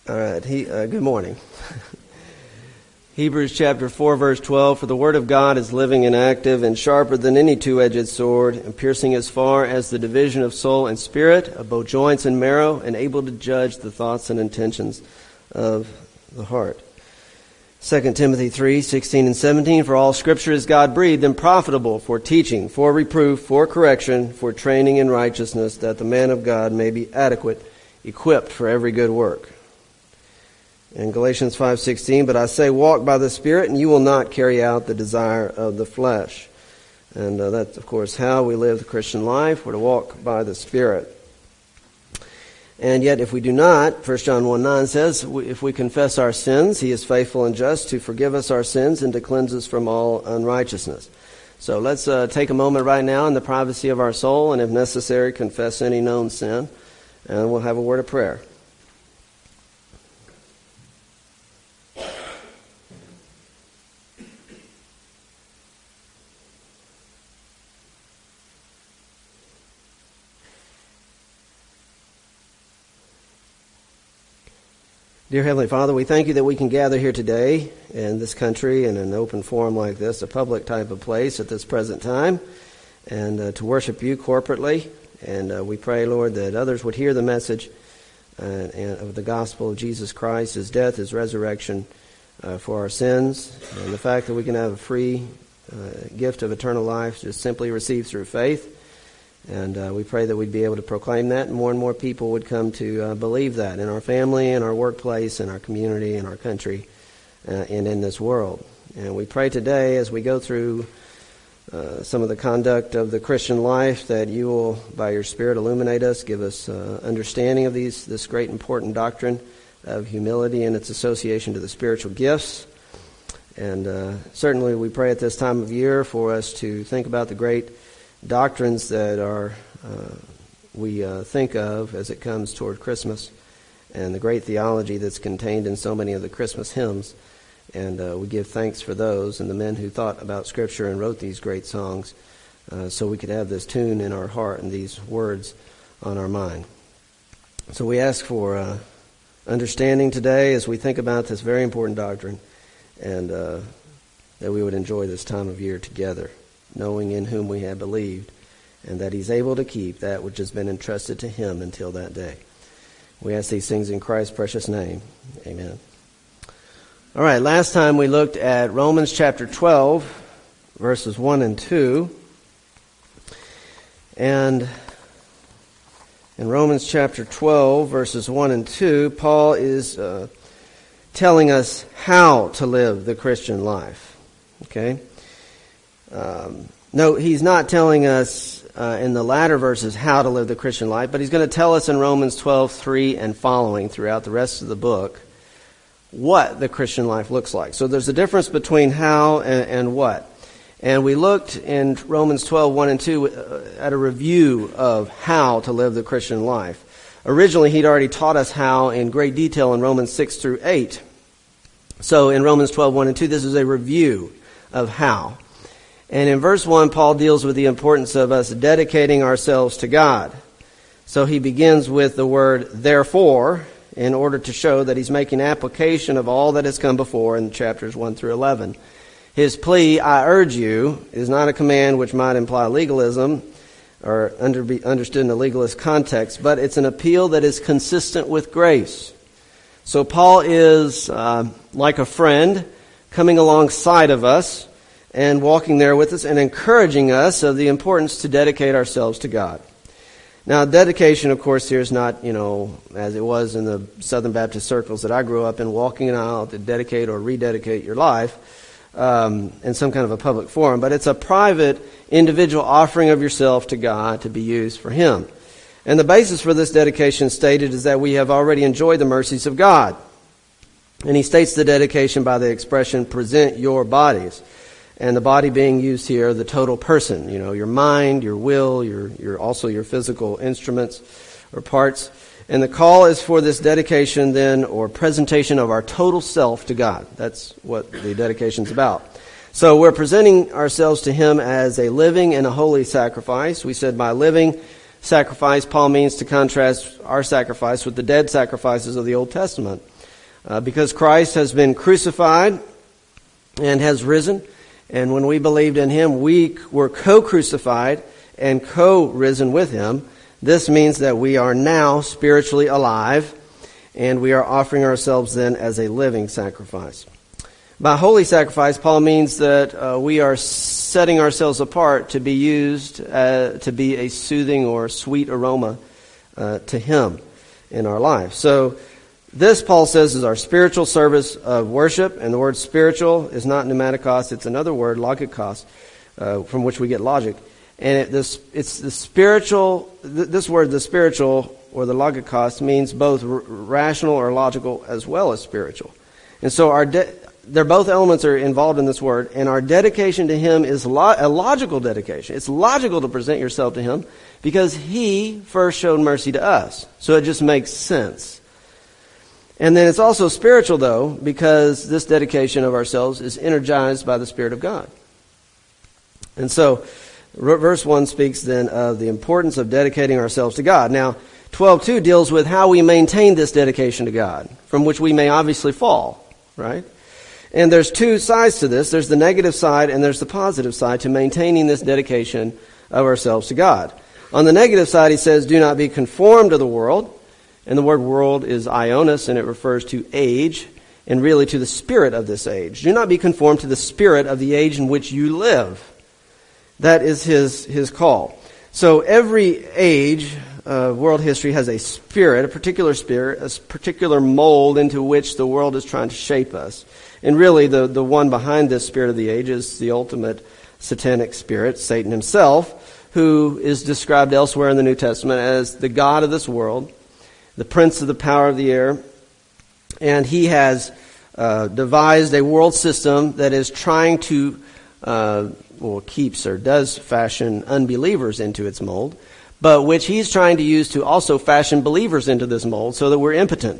All right. Good morning. Hebrews chapter 4, verse 12, "For the word of God is living and active and sharper than any two-edged sword, and piercing as far as the division of soul and spirit, of both joints and marrow, and able to judge the thoughts and intentions of the heart." 2 Timothy 3, 16 and 17, "For all Scripture is God-breathed and profitable for teaching, for reproof, for correction, for training in righteousness, that the man of God may be adequate, equipped for every good work." In Galatians 5:16, "But I say, walk by the Spirit, and you will not carry out the desire of the flesh." And that's, of course, how we live the Christian life. We're to walk by the Spirit. And yet, if we do not, 1 John 1:9 says, if we confess our sins, He is faithful and just to forgive us our sins and to cleanse us from all unrighteousness. So let's take a moment right now in the privacy of our soul, and if necessary, confess any known sin, and we'll have a word of prayer. Dear Heavenly Father, we thank You that we can gather here today in this country in an open forum like this, a public type of place at this present time, and to worship You corporately. And we pray, Lord, that others would hear the message of the gospel of Jesus Christ, His death, His resurrection for our sins, and the fact that we can have a free gift of eternal life just simply received through faith. And we pray that we'd be able to proclaim that, and more people would come to believe that in our family, in our workplace, in our community, in our country, and in this world. And we pray today, as we go through some of the conduct of the Christian life, that You will, by Your Spirit, illuminate us, give us understanding of this great important doctrine of humility and its association to the spiritual gifts. And certainly we pray at this time of year for us to think about the great doctrines that we think of as it comes toward Christmas, and the great theology that's contained in so many of the Christmas hymns. And we give thanks for those and the men who thought about Scripture and wrote these great songs, so we could have this tune in our heart and these words on our mind. So we ask for understanding today as we think about this very important doctrine, and that we would enjoy this time of year together, knowing in whom we have believed, and that He's able to keep that which has been entrusted to Him until that day. We ask these things in Christ's precious name. Amen. All right, last time we looked at Romans chapter 12, verses 1 and 2. And in Romans chapter 12, verses 1 and 2, Paul is telling us how to live the Christian life. Okay? No, he's not telling us in the latter verses how to live the Christian life, but he's going to tell us in Romans 12:3 and following throughout the rest of the book what the Christian life looks like. So there's a difference between how and what. And we looked in Romans 12:1 and 2 at a review of how to live the Christian life. Originally, he'd already taught us how in great detail in Romans 6-8. So in Romans 12:1 and 2, this is a review of how. And in verse 1, Paul deals with the importance of us dedicating ourselves to God. So he begins with the word therefore, in order to show that he's making application of all that has come before in chapters 1-11. His plea, I urge you, is not a command which might imply legalism or be understood in a legalist context, but it's an appeal that is consistent with grace. So Paul is like a friend coming alongside of us and walking there with us and encouraging us of the importance to dedicate ourselves to God. Now, dedication, of course, here is not, as it was in the Southern Baptist circles that I grew up in, walking an aisle to dedicate or rededicate your life in some kind of a public forum. But it's a private, individual offering of yourself to God to be used for Him. And the basis for this dedication stated is that we have already enjoyed the mercies of God. And he states the dedication by the expression, present your bodies. And the body being used here, the total person, your mind, your will, your also your physical instruments or parts. And the call is for this dedication then, or presentation of our total self to God. That's what the dedication's about. So we're presenting ourselves to Him as a living and a holy sacrifice. We said by living sacrifice, Paul means to contrast our sacrifice with the dead sacrifices of the Old Testament. Because Christ has been crucified and has risen, and when we believed in him, we were co-crucified and co-risen with him. This means that we are now spiritually alive, and we are offering ourselves then as a living sacrifice. By holy sacrifice, Paul means that we are setting ourselves apart to be used to be a soothing or sweet aroma to him in our life. So this, Paul says, is our spiritual service of worship, and the word spiritual is not pneumatikos, it's another word, logikos, from which we get logic. And it's the spiritual, this word, the spiritual, or the logikos, means both rational or logical as well as spiritual. And so they're both elements are involved in this word, and our dedication to him is a logical dedication. It's logical to present yourself to him because he first showed mercy to us. So it just makes sense. And then it's also spiritual, though, because this dedication of ourselves is energized by the Spirit of God. And so verse 1 speaks then of the importance of dedicating ourselves to God. Now, 12:2 deals with how we maintain this dedication to God, from which we may obviously fall, right? And there's two sides to this. There's the negative side and there's the positive side to maintaining this dedication of ourselves to God. On the negative side, he says, do not be conformed to the world. And the word world is ionos, and it refers to age, and really to the spirit of this age. Do not be conformed to the spirit of the age in which you live. That is his call. So every age of world history has a spirit, a particular mold into which the world is trying to shape us. And really, the one behind this spirit of the age is the ultimate satanic spirit, Satan himself, who is described elsewhere in the New Testament as the god of this world, the prince of the power of the air. And he has devised a world system that is trying to, keeps or does fashion unbelievers into its mold, but which he's trying to use to also fashion believers into this mold so that we're impotent.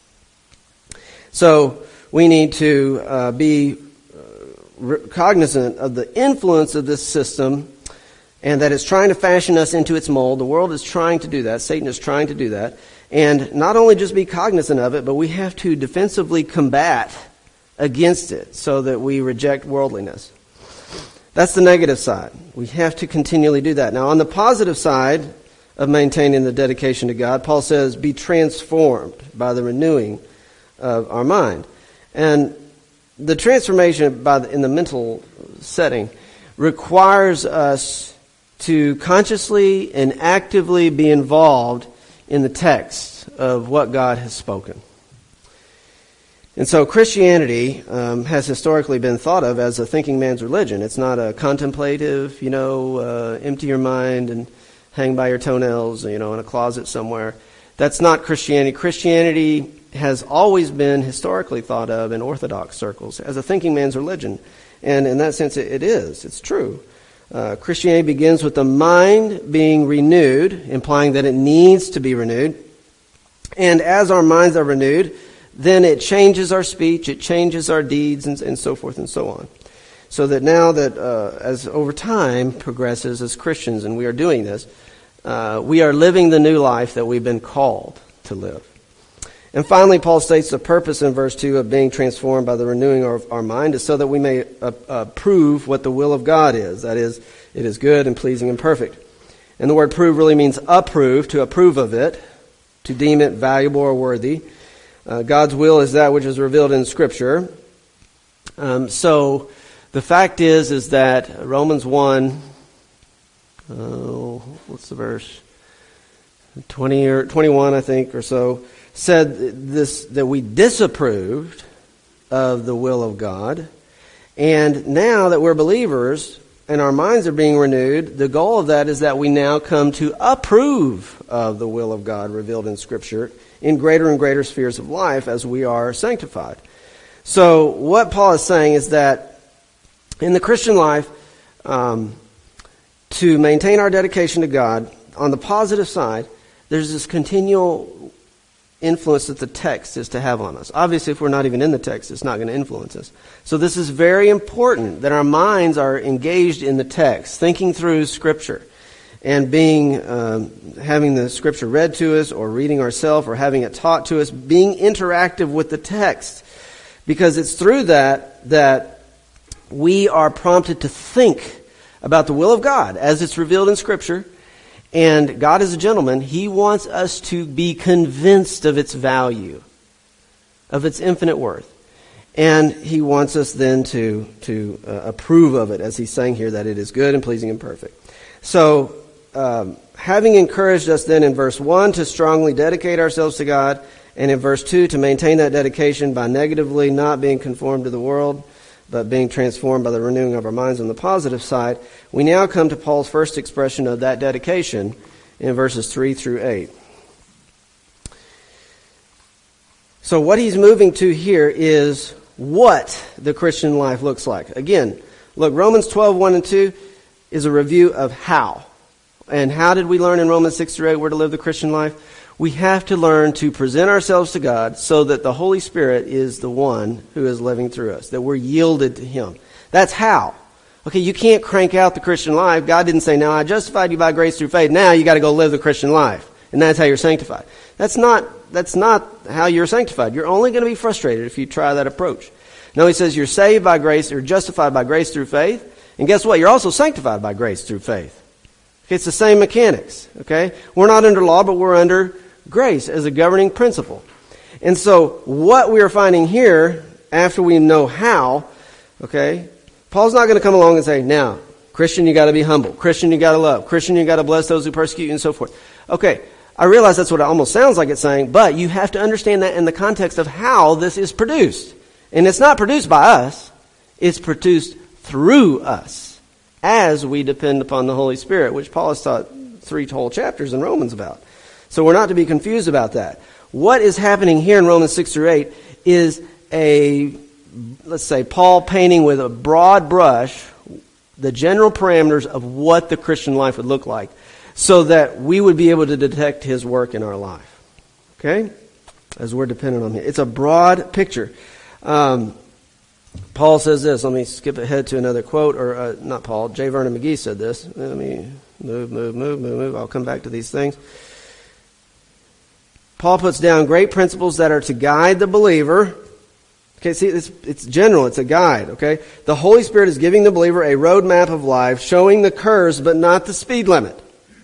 So we need to be cognizant of the influence of this system, and that it's trying to fashion us into its mold. The world is trying to do that. Satan is trying to do that. And not only just be cognizant of it, but we have to defensively combat against it so that we reject worldliness. That's the negative side. We have to continually do that. Now, on the positive side of maintaining the dedication to God, Paul says, be transformed by the renewing of our mind. And the transformation in the mental setting requires us to consciously and actively be involved in the text of what God has spoken. And so Christianity has historically been thought of as a thinking man's religion. It's not a contemplative, empty your mind and hang by your toenails, in a closet somewhere. That's not Christianity. Christianity has always been historically thought of in Orthodox circles as a thinking man's religion. And in that sense, it is. It's true. Christianity begins with the mind being renewed, implying that it needs to be renewed. And as our minds are renewed, then it changes our speech, it changes our deeds, and so forth and so on. So that now that as over time progresses as Christians, and we are doing this, we are living the new life that we've been called to live. And finally, Paul states the purpose in verse 2 of being transformed by the renewing of our mind is so that we may prove what the will of God is. That is, it is good and pleasing and perfect. And the word prove really means approve, to approve of it, to deem it valuable or worthy. God's will is that which is revealed in Scripture. So the fact is that Romans 1, what's the verse? 20 or 21, I think, or so, said this, that we disapproved of the will of God. And now that we're believers and our minds are being renewed, the goal of that is that we now come to approve of the will of God revealed in Scripture in greater and greater spheres of life as we are sanctified. So what Paul is saying is that in the Christian life, to maintain our dedication to God, on the positive side, there's this continual influence that the text is to have on us. Obviously, if we're not even in the text, it's not going to influence us. So this is very important that our minds are engaged in the text, thinking through Scripture. and having the Scripture read to us, or reading ourselves, or having it taught to us, being interactive with the text. Because it's through that we are prompted to think about the will of God as it's revealed in Scripture. And God is a gentleman. He wants us to be convinced of its value, of its infinite worth. And He wants us then to approve of it, as He's saying here, that it is good and pleasing and perfect. So, having encouraged us then in verse 1 to strongly dedicate ourselves to God, and in verse 2 to maintain that dedication by negatively not being conformed to the world, but being transformed by the renewing of our minds on the positive side, we now come to Paul's first expression of that dedication in verses 3 through 8. So what he's moving to here is what the Christian life looks like. Again, look, Romans 12, 1 and 2 is a review of how. And how did we learn in Romans 6 through 8 we're to live the Christian life? We have to learn to present ourselves to God so that the Holy Spirit is the one who is living through us, that we're yielded to Him. That's how. Okay, you can't crank out the Christian life. God didn't say, now I justified you by grace through faith. Now you got to go live the Christian life. And that's how you're sanctified. That's not how you're sanctified. You're only going to be frustrated if you try that approach. No, He says you're saved by grace, or justified by grace through faith. And guess what? You're also sanctified by grace through faith. Okay, it's the same mechanics. Okay? We're not under law, but we're under grace as a governing principle. And so what we are finding here, after we know how, okay, Paul's not going to come along and say, now, Christian, you got to be humble. Christian, you got to love. Christian, you got to bless those who persecute you, and so forth. Okay, I realize that's what it almost sounds like it's saying, but you have to understand that in the context of how this is produced. And it's not produced by us. It's produced through us as we depend upon the Holy Spirit, which Paul has taught 3 whole chapters in Romans about. So we're not to be confused about that. What is happening here in Romans 6 through 8 is let's say, Paul painting with a broad brush the general parameters of what the Christian life would look like, so that we would be able to detect His work in our life. Okay? As we're dependent on Him. It's a broad picture. Paul says this. Let me skip ahead to another quote, or not Paul. J. Vernon McGee said this. Let me move. I'll come back to these things. Paul puts down great principles that are to guide the believer. Okay, see, it's general. It's a guide, okay? The Holy Spirit is giving the believer a roadmap of life, showing the curves but not the speed limit.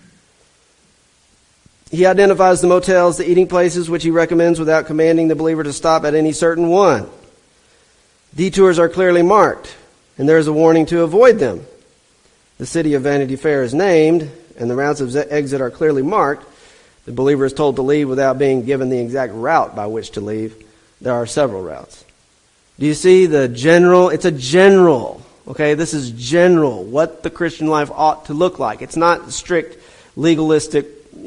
He identifies the motels, the eating places, which he recommends without commanding the believer to stop at any certain one. Detours are clearly marked, and there is a warning to avoid them. The city of Vanity Fair is named, and the routes of exit are clearly marked. The believer is told to leave without being given the exact route by which to leave. There are several routes. Do you see the general? It's a general. Okay, this is general. What the Christian life ought to look like. It's not strict legalistic,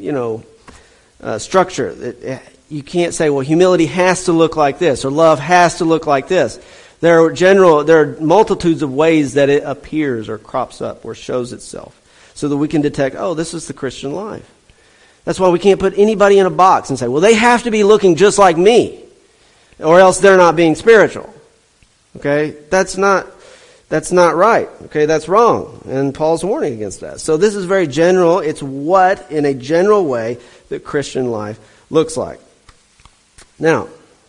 structure. You can't say, well, humility has to look like this, or love has to look like this. There are multitudes of ways that it appears or crops up or shows itself, so that we can detect, oh, this is the Christian life. That's why we can't put anybody in a box and say, well, they have to be looking just like me, or else they're not being spiritual. Okay? That's not right. Okay? That's wrong. And Paul's warning against that. So this is very general. It's what, in a general way, the Christian life looks like. Now,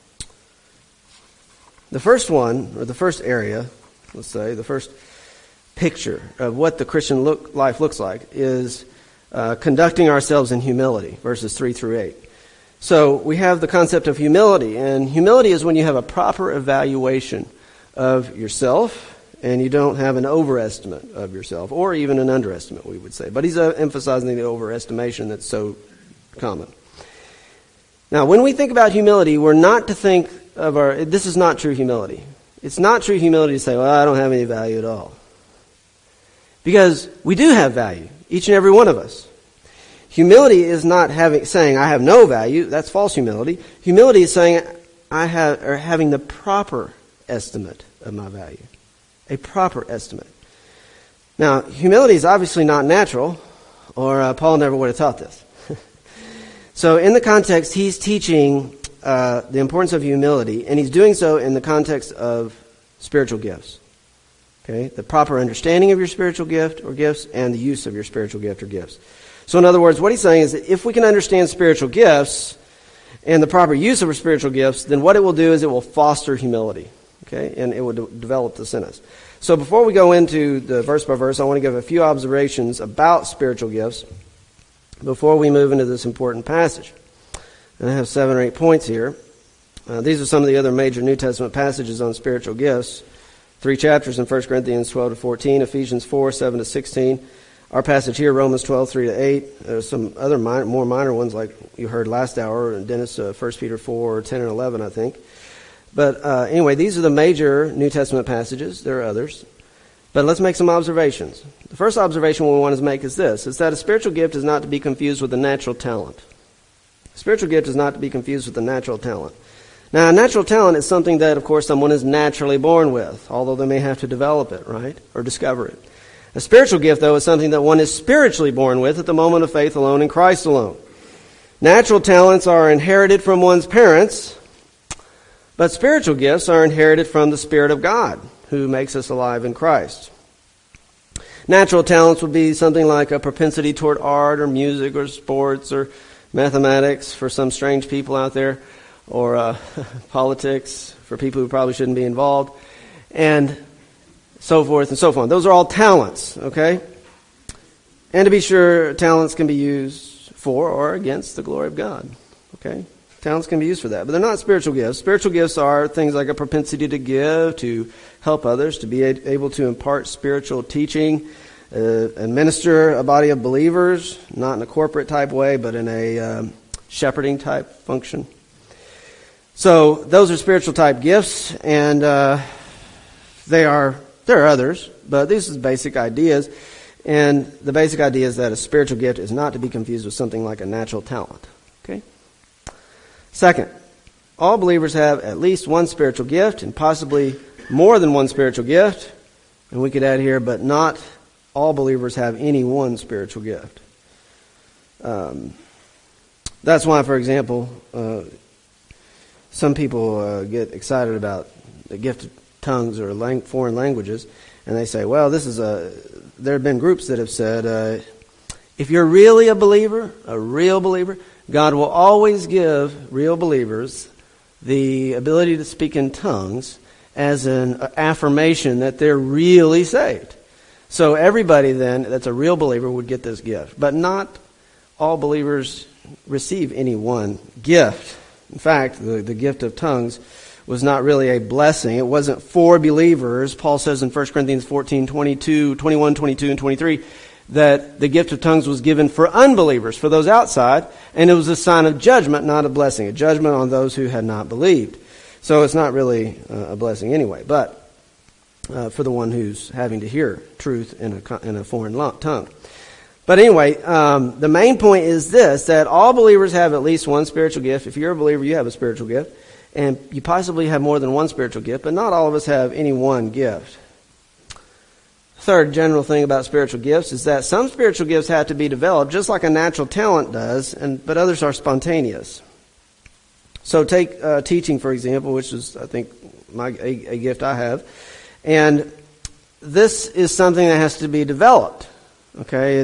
the first one, or the first area, let's say, the first picture of what the Christian life looks like is conducting ourselves in humility, verses 3 through 8. So we have the concept of humility, and humility is when you have a proper evaluation of yourself, and you don't have an overestimate of yourself, or even an underestimate, we would say. But he's emphasizing the overestimation that's so common. Now, when we think about humility, we're not to think of this is not true humility. It's not true humility to say, well, I don't have any value at all. Because we do have value, each and every one of us. Humility is not saying I have no value. That's false humility. Humility is saying having the proper estimate of my value. A proper estimate. Now, humility is obviously not natural, or Paul never would have taught this. So in the context, he's teaching the importance of humility, and he's doing so in the context of spiritual gifts. Okay, the proper understanding of your spiritual gift or gifts and the use of your spiritual gift or gifts. So in other words, what he's saying is that if we can understand spiritual gifts and the proper use of our spiritual gifts, then what it will do is it will foster humility. Okay, and it will develop this in us. So before we go into the verse by verse, I want to give a few observations about spiritual gifts before we move into this important passage. And I have 7 or 8 points here. These are some of the other major New Testament passages on spiritual gifts. 3 chapters in 1 Corinthians 12 to 14, Ephesians 4, 7 to 16. Our passage here, Romans 12, 3 to 8. There's some other more minor ones like you heard last hour, and Dennis, 1 Peter 4, 10 and 11, I think. But anyway, these are the major New Testament passages. There are others. But let's make some observations. The first observation we want to make is this, is that a spiritual gift is not to be confused with a natural talent. A spiritual gift is not to be confused with a natural talent. Now, a natural talent is something that, of course, someone is naturally born with, although they may have to develop it, right, or discover it. A spiritual gift, though, is something that one is spiritually born with at the moment of faith alone in Christ alone. Natural talents are inherited from one's parents, but spiritual gifts are inherited from the Spirit of God, who makes us alive in Christ. Natural talents would be something like a propensity toward art or music or sports or mathematics for some strange people out there, or politics for people who probably shouldn't be involved, and so forth and so on. Those are all talents, okay? And to be sure, talents can be used for or against the glory of God, okay? Talents can be used for that, but they're not spiritual gifts. Spiritual gifts are things like a propensity to give, to help others, to be able to impart spiritual teaching, administer a body of believers, not in a corporate type way, but in a shepherding type function. So those are spiritual type gifts, and there are others, but these are basic ideas. And the basic idea is that a spiritual gift is not to be confused with something like a natural talent. Okay. Second, all believers have at least one spiritual gift, and possibly more than one spiritual gift. And we could add here, but not all believers have any one spiritual gift. That's why, for example, some people get excited about the gift of tongues or foreign languages, and they say, well, there have been groups that have said, if you're really a believer, a real believer, God will always give real believers the ability to speak in tongues as an affirmation that they're really saved. So everybody then that's a real believer would get this gift. But not all believers receive any one gift. In fact, the gift of tongues was not really a blessing. It wasn't for believers. Paul says in 1 Corinthians 14, 21, 22, and 23, that the gift of tongues was given for unbelievers, for those outside, and it was a sign of judgment, not a blessing, a judgment on those who had not believed. So it's not really a blessing anyway, but for the one who's having to hear truth in a foreign tongue. But anyway, the main point is this, that all believers have at least one spiritual gift. If you're a believer, you have a spiritual gift. And you possibly have more than one spiritual gift, but not all of us have any one gift. Third general thing about spiritual gifts is that some spiritual gifts have to be developed, just like a natural talent does, but others are spontaneous. So take teaching, for example, which is, I think, a gift I have. And this is something that has to be developed. Okay,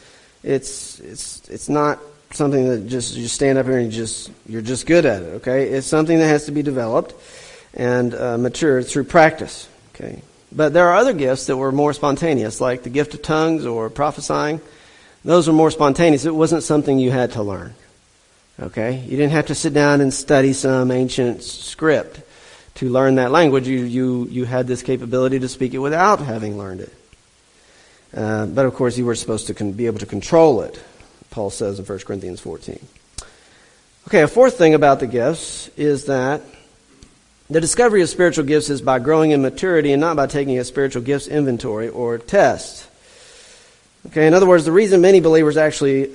it's not something that just you stand up here and you're just good at it. Okay, it's something that has to be developed and matured through practice. Okay, but there are other gifts that were more spontaneous, like the gift of tongues or prophesying. Those were more spontaneous. It wasn't something you had to learn. Okay, you didn't have to sit down and study some ancient script to learn that language. You had this capability to speak it without having learned it. But of course, you were supposed to be able to control it, Paul says in 1 Corinthians 14. Okay, a fourth thing about the gifts is that the discovery of spiritual gifts is by growing in maturity and not by taking a spiritual gifts inventory or test. Okay, in other words, the reason many believers actually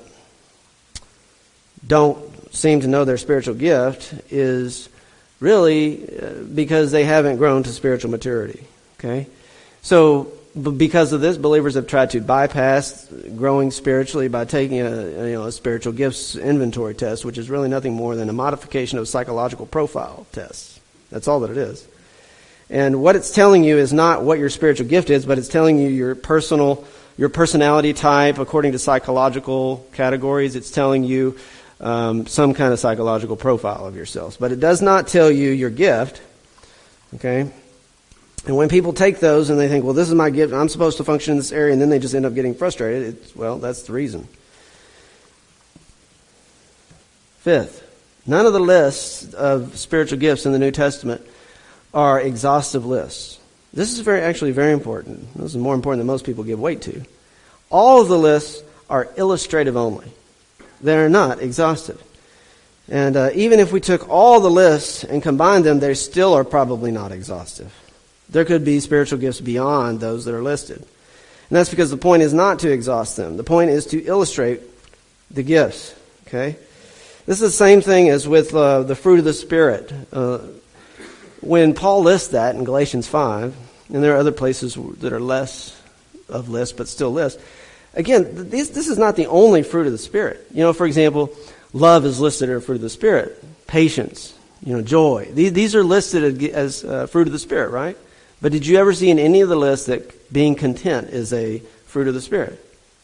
don't seem to know their spiritual gift is really because they haven't grown to spiritual maturity. Okay, so because of this, believers have tried to bypass growing spiritually by taking a spiritual gifts inventory test, which is really nothing more than a modification of psychological profile tests. That's all that it is. And what it's telling you is not what your spiritual gift is, but it's telling you your personality type according to psychological categories. It's telling you some kind of psychological profile of yourselves. But it does not tell you your gift. Okay? And when people take those and they think, well, this is my gift, and I'm supposed to function in this area, and then they just end up getting frustrated, that's the reason. Fifth, none of the lists of spiritual gifts in the New Testament are exhaustive lists. This is actually very important. This is more important than most people give weight to. All of the lists are illustrative only. They're not exhaustive. And even if we took all the lists and combined them, they still are probably not exhaustive. There could be spiritual gifts beyond those that are listed. And that's because the point is not to exhaust them. The point is to illustrate the gifts. Okay? This is the same thing as with the fruit of the Spirit. When Paul lists that in Galatians 5, and there are other places that are less of lists, but still list. Again, this is not the only fruit of the Spirit. For example, love is listed as a fruit of the Spirit. Patience, joy. These are listed as fruit of the Spirit, right? But did you ever see in any of the lists that being content is a fruit of the Spirit?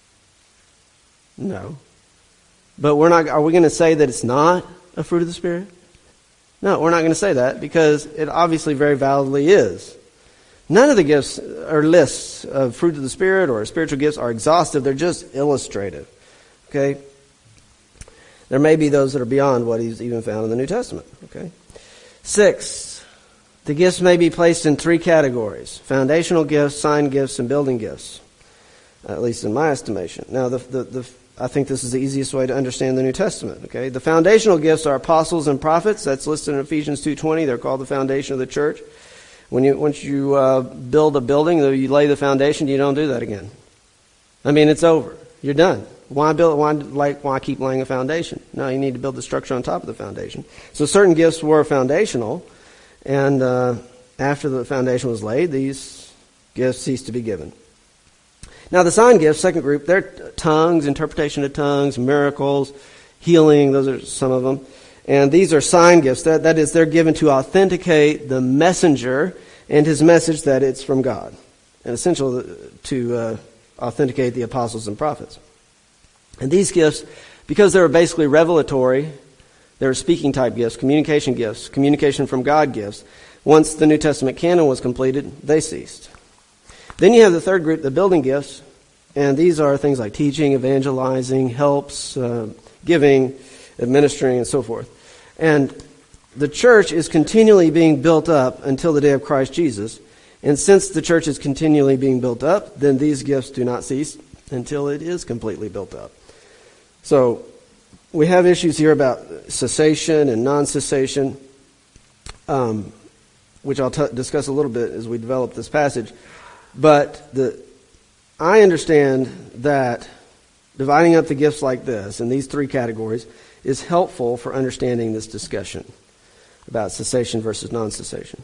No. But are we going to say that it's not a fruit of the Spirit? No, we're not going to say that because it obviously very validly is. None of the gifts or lists of fruit of the Spirit or spiritual gifts are exhaustive. They're just illustrative. Okay? There may be those that are beyond what he's even found in the New Testament. Okay? 6, the gifts may be placed in 3 categories: foundational gifts, sign gifts, and building gifts, at least in my estimation. Now, I think this is the easiest way to understand the New Testament. Okay, the foundational gifts are apostles and prophets. That's listed in Ephesians 2:20. They're called the foundation of the church. Once you build a building, you lay the foundation. You don't do that again. It's over. You're done. Why keep laying a foundation? No, you need to build the structure on top of the foundation. So certain gifts were foundational, and after the foundation was laid, these gifts ceased to be given. Now, the sign gifts, second group, they're tongues, interpretation of tongues, miracles, healing. Those are some of them. And these are sign gifts. That is, they're given to authenticate the messenger and his message that it's from God. And essential to authenticate the apostles and prophets. And these gifts, because they were basically revelatory, they were speaking type gifts, communication from God gifts. Once the New Testament canon was completed, they ceased. Then you have the third group, the building gifts, and these are things like teaching, evangelizing, helps, giving, administering, and so forth. And the church is continually being built up until the day of Christ Jesus. And since the church is continually being built up, then these gifts do not cease until it is completely built up. So we have issues here about cessation and non-cessation, which I'll discuss a little bit as we develop this passage. But I understand that dividing up the gifts like this in these 3 categories is helpful for understanding this discussion about cessation versus non-cessation.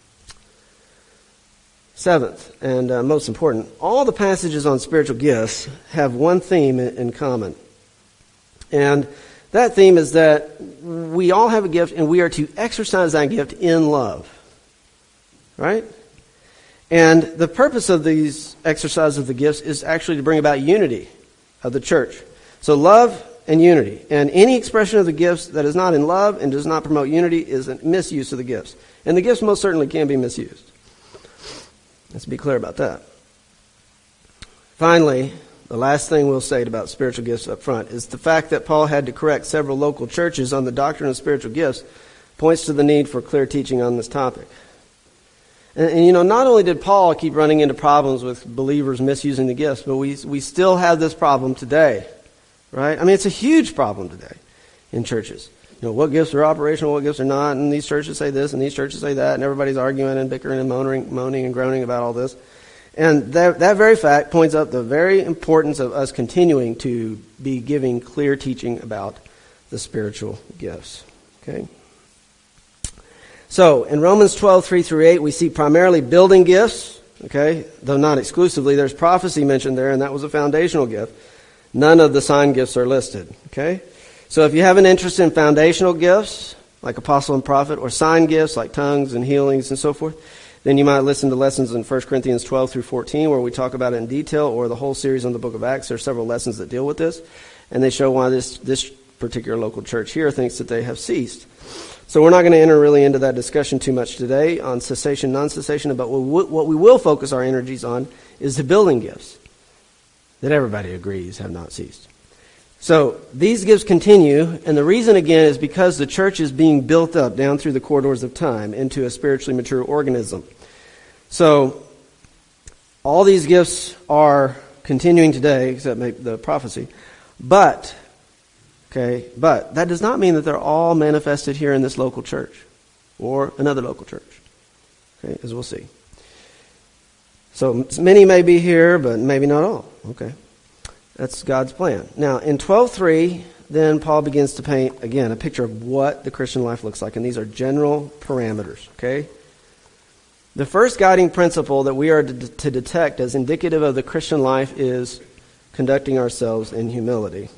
7th, and most important, all the passages on spiritual gifts have one theme in common. And that theme is that we all have a gift and we are to exercise that gift in love. Right? And the purpose of these exercise of the gifts is actually to bring about unity of the church. So love and unity. And any expression of the gifts that is not in love and does not promote unity is a misuse of the gifts. And the gifts most certainly can be misused. Let's be clear about that. Finally, the last thing we'll say about spiritual gifts up front is the fact that Paul had to correct several local churches on the doctrine of spiritual gifts points to the need for clear teaching on this topic. And not only did Paul keep running into problems with believers misusing the gifts, but we still have this problem today, right? It's a huge problem today in churches. What gifts are operational, what gifts are not, and these churches say this and these churches say that, and everybody's arguing and bickering and moaning and groaning about all this. And that very fact points out the very importance of us continuing to be giving clear teaching about the spiritual gifts. Okay? So, in Romans 12:3-8, we see primarily building gifts, okay, though not exclusively. There's prophecy mentioned there, and that was a foundational gift. None of the sign gifts are listed, okay? So if you have an interest in foundational gifts, like apostle and prophet, or sign gifts, like tongues and healings and so forth, then you might listen to lessons in 1 Corinthians 12 through 14 where we talk about it in detail, or the whole series on the book of Acts. There are several lessons that deal with this, and they show why this particular local church here thinks that they have ceased. So we're not going to enter really into that discussion too much today on cessation, non-cessation, but what we will focus our energies on is the building gifts that everybody agrees have not ceased. So these gifts continue, and the reason, again, is because the church is being built up down through the corridors of time into a spiritually mature organism. So all these gifts are continuing today, except maybe the prophecy. But that does not mean that they're all manifested here in this local church or another local church, okay, as we'll see. So many may be here, but maybe not all. Okay. That's God's plan. Now, in 12:3, then Paul begins to paint, again, a picture of what the Christian life looks like. And these are general parameters, okay? The first guiding principle that we are to detect as indicative of the Christian life is conducting ourselves in humility.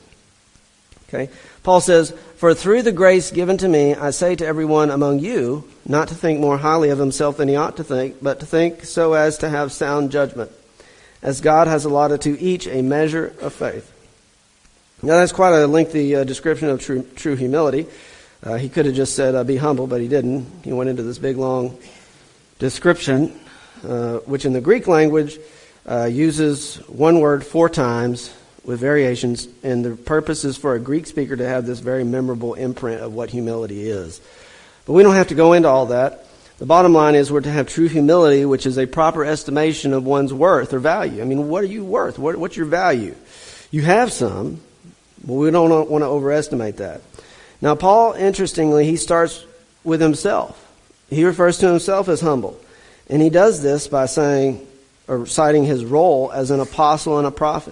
Okay? Paul says, "For through the grace given to me, I say to everyone among you, not to think more highly of himself than he ought to think, but to think so as to have sound judgment, as God has allotted to each a measure of faith." Now that's quite a lengthy description of true humility. He could have just said, "Be humble," but he didn't. He went into this big, long description, which in the Greek language uses one word 4 times with variations, and the purpose is for a Greek speaker to have this very memorable imprint of what humility is. But we don't have to go into all that. The bottom line is we're to have true humility, which is a proper estimation of one's worth or value. I mean, what are you worth? What's your value? You have some, but we don't want to overestimate that. Now, Paul, interestingly, he starts with himself. He refers to himself as humble. And he does this by saying, or citing his role as an apostle and a prophet.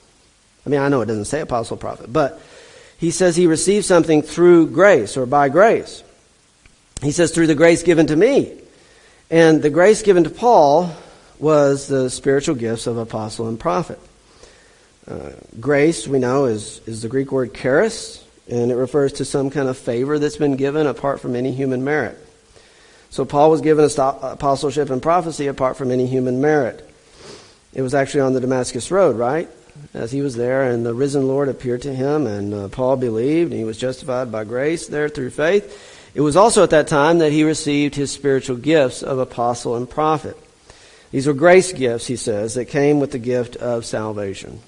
I mean, I know it doesn't say apostle, prophet, but he says he received something through grace or by grace. He says, through the grace given to me. And the grace given to Paul was the spiritual gifts of apostle and prophet. Grace, we know, is the Greek word charis, and it refers to some kind of favor that's been given apart from any human merit. So Paul was given apostleship and prophecy apart from any human merit. It was actually on the Damascus Road, right? As he was there, and the risen Lord appeared to him, and Paul believed, and he was justified by grace there through faith. It was also at that time that he received his spiritual gifts of apostle and prophet. These were grace gifts, he says, that came with the gift of salvation.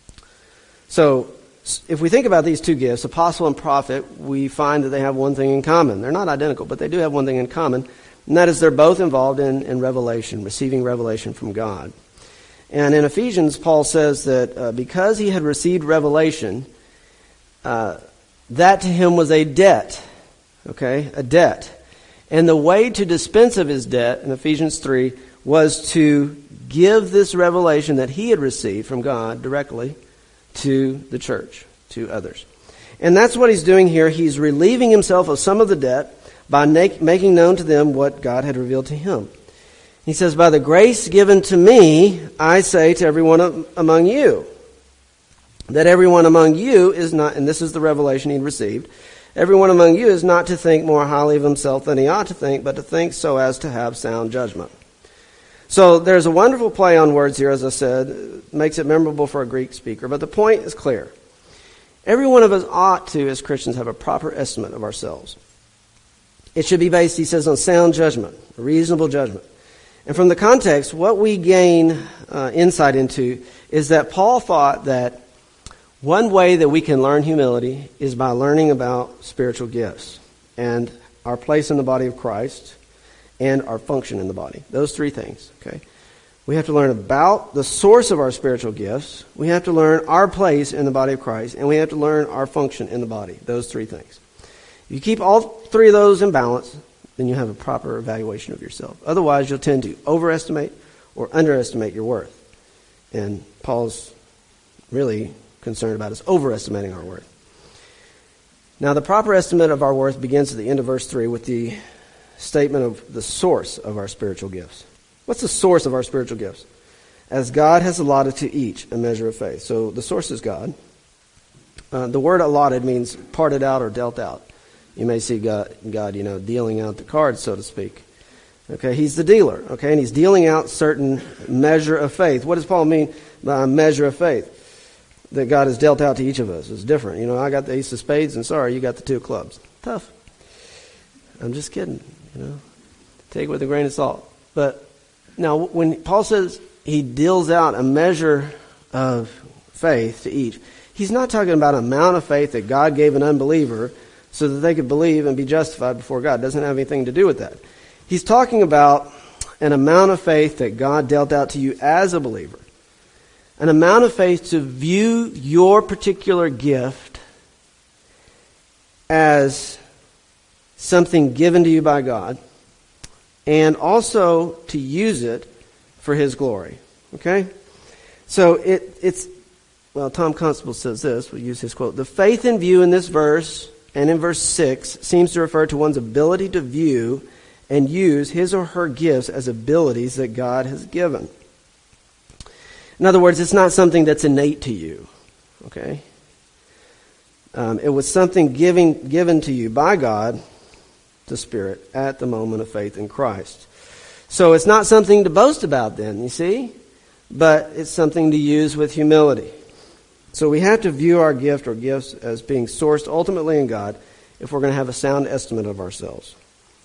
So, if we think about these two gifts, apostle and prophet, we find that they have one thing in common. They're not identical, but they do have one thing in common, and that is they're both involved in revelation, receiving revelation from God. And in Ephesians, Paul says that because he had received revelation, that to him was a debt. Okay, a debt. And the way to dispense of his debt, in Ephesians 3, was to give this revelation that he had received from God directly to the church, to others. And that's what he's doing here. He's relieving himself of some of the debt by making known to them what God had revealed to him. He says, by the grace given to me, I say to everyone among you, that everyone among you is not, and this is the revelation he'd received, everyone among you is not to think more highly of himself than he ought to think, but to think so as to have sound judgment. So there's a wonderful play on words here, as I said. It makes it memorable for a Greek speaker, but the point is clear. Every one of us ought to, as Christians, have a proper estimate of ourselves. It should be based, he says, on sound judgment, a reasonable judgment. And from the context, what we gain insight into is that Paul thought that one way that we can learn humility is by learning about spiritual gifts and our place in the body of Christ and our function in the body. Those 3 things, okay? We have to learn about the source of our spiritual gifts. We have to learn our place in the body of Christ, and we have to learn our function in the body. Those 3 things. If you keep all 3 of those in balance, then you have a proper evaluation of yourself. Otherwise, you'll tend to overestimate or underestimate your worth. And Paul's really concerned about us overestimating our worth. Now, the proper estimate of our worth begins at the end of verse 3 with the statement of the source of our spiritual gifts. What's the source of our spiritual gifts? As God has allotted to each a measure of faith. So the source is God. The word allotted means parted out or dealt out. You may see God, dealing out the cards, so to speak. Okay, he's the dealer. Okay, and he's dealing out certain measure of faith. What does Paul mean by measure of faith that God has dealt out to each of us? It's different. You know, I got the ace of spades, and sorry, you got the two of clubs. Tough. I'm just kidding. You know, take it with a grain of salt. But now, when Paul says he deals out a measure of faith to each, he's not talking about an amount of faith that God gave an unbeliever so that they could believe and be justified before God. It doesn't have anything to do with that. He's talking about an amount of faith that God dealt out to you as a believer. An amount of faith to view your particular gift as something given to you by God, and also to use it for His glory. Okay? So it's Tom Constable says this, we'll use his quote. The faith in view in this verse and in verse 6 seems to refer to one's ability to view and use his or her gifts as abilities that God has given. In other words, it's not something that's innate to you. Okay? It was something given to you by God, the Spirit, at the moment of faith in Christ. So it's not something to boast about then, you see? But it's something to use with humility. So we have to view our gift or gifts as being sourced ultimately in God if we're going to have a sound estimate of ourselves.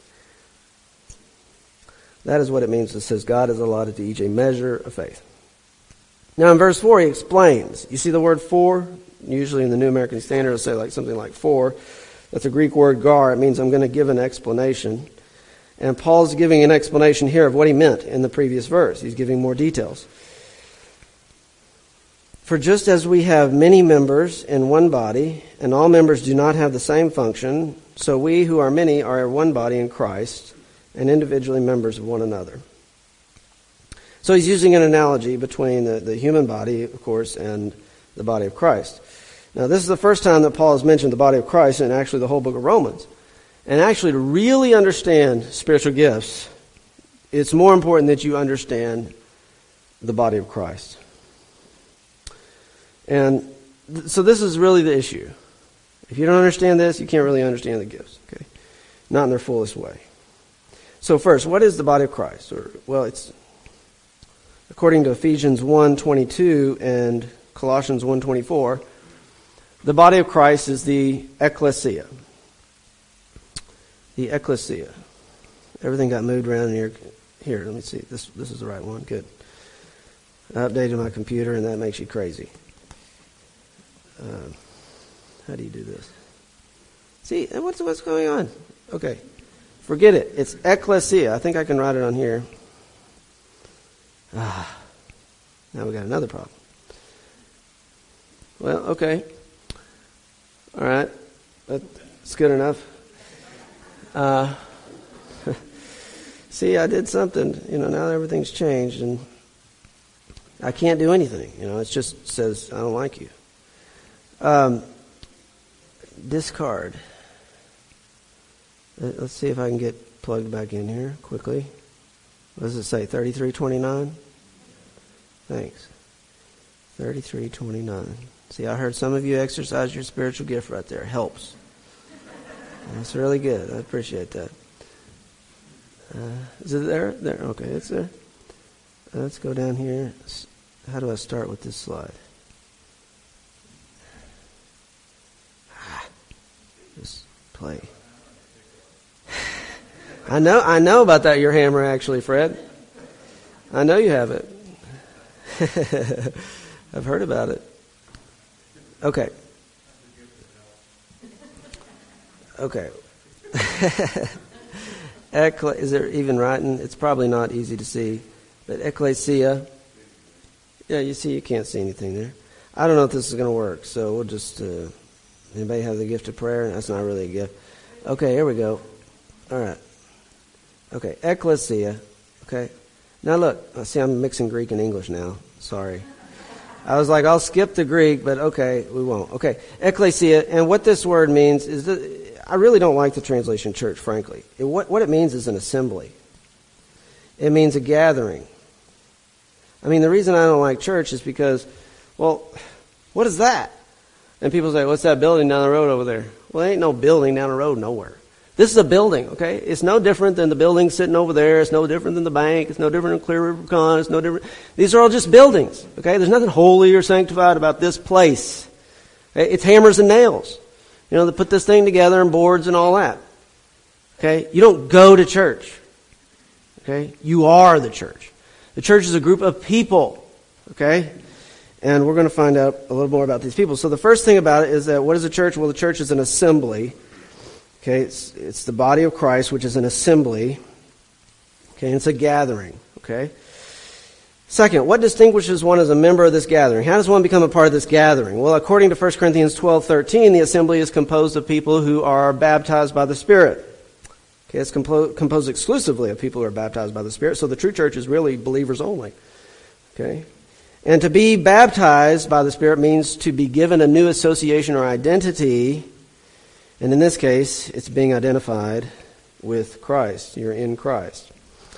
That is what it means. It says God has allotted to each a measure of faith. Now in verse 4 he explains. You see the word for? Usually in the New American Standard it'll say like something like for. That's a Greek word gar. It means I'm going to give an explanation. And Paul's giving an explanation here of what he meant in the previous verse. He's giving more details. For just as we have many members in one body, and all members do not have the same function, so we who are many are one body in Christ, and individually members of one another. So he's using an analogy between the human body, of course, and the body of Christ. Now this is the first time that Paul has mentioned the body of Christ in actually the whole book of Romans. And actually to really understand spiritual gifts, it's more important that you understand the body of Christ. And so this is really the issue. If you don't understand this, you can't really understand the gifts. Okay, not in their fullest way. So first, what is the body of Christ? It's according to Ephesians 1:22 and Colossians 1:24, the body of Christ is the ecclesia. The ecclesia. Everything got moved around here. Here, let me see. This is the right one. Good. I updated my computer, and that makes you crazy. How do you do this? See, what's going on? Okay. Forget it. It's ecclesia. I think I can write it on here. Now we got another problem. Well, okay. All right. That's good enough. See, I did something. Now everything's changed, and I can't do anything. It just says, I don't like you. Discard. Let's see if I can get plugged back in here quickly. What does it say? 3329? Thanks. 3329. See, I heard some of you exercise your spiritual gift right there. Helps. That's really good. I appreciate that. Is it there? There. Okay, it's there. Let's go down here. How do I start with this slide? Just play. I know about that, your hammer, actually, Fred. I know you have it. I've heard about it. Okay. Okay. Is there even writing? It's probably not easy to see. But ecclesia. Yeah, you see, you can't see anything there. I don't know if this is going to work, so we'll just... anybody have the gift of prayer? That's not really a gift. Okay, here we go. All right. Okay, ecclesia. Okay. Now look, see, I'm mixing Greek and English now. Sorry. I was like, I'll skip the Greek, but okay, we won't. Okay, ecclesia, and what this word means is that I really don't like the translation church, frankly. What it means is an assembly. It means a gathering. I mean, the reason I don't like church is because, well, what is that? And people say, what's that building down the road over there? Well, there ain't no building down the road nowhere. This is a building, okay? It's no different than the building sitting over there. It's no different than the bank. It's no different than Clear River Con. It's no different. These are all just buildings, okay? There's nothing holy or sanctified about this place. Okay? It's hammers and nails. You know, they put this thing together and boards and all that. Okay? You don't go to church. Okay? You are the church. The church is a group of people. Okay? And we're going to find out a little more about these people. So the first thing about it is that what is a church? Well, the church is an assembly. Okay, it's the body of Christ, which is an assembly. Okay, and it's a gathering. Okay. Second, what distinguishes one as a member of this gathering? How does one become a part of this gathering? Well, according to 1 Corinthians 12:13, the assembly is composed of people who are baptized by the Spirit. Okay, it's composed exclusively of people who are baptized by the Spirit. So the true church is really believers only. Okay. And to be baptized by the Spirit means to be given a new association or identity. And in this case, it's being identified with Christ. You're in Christ.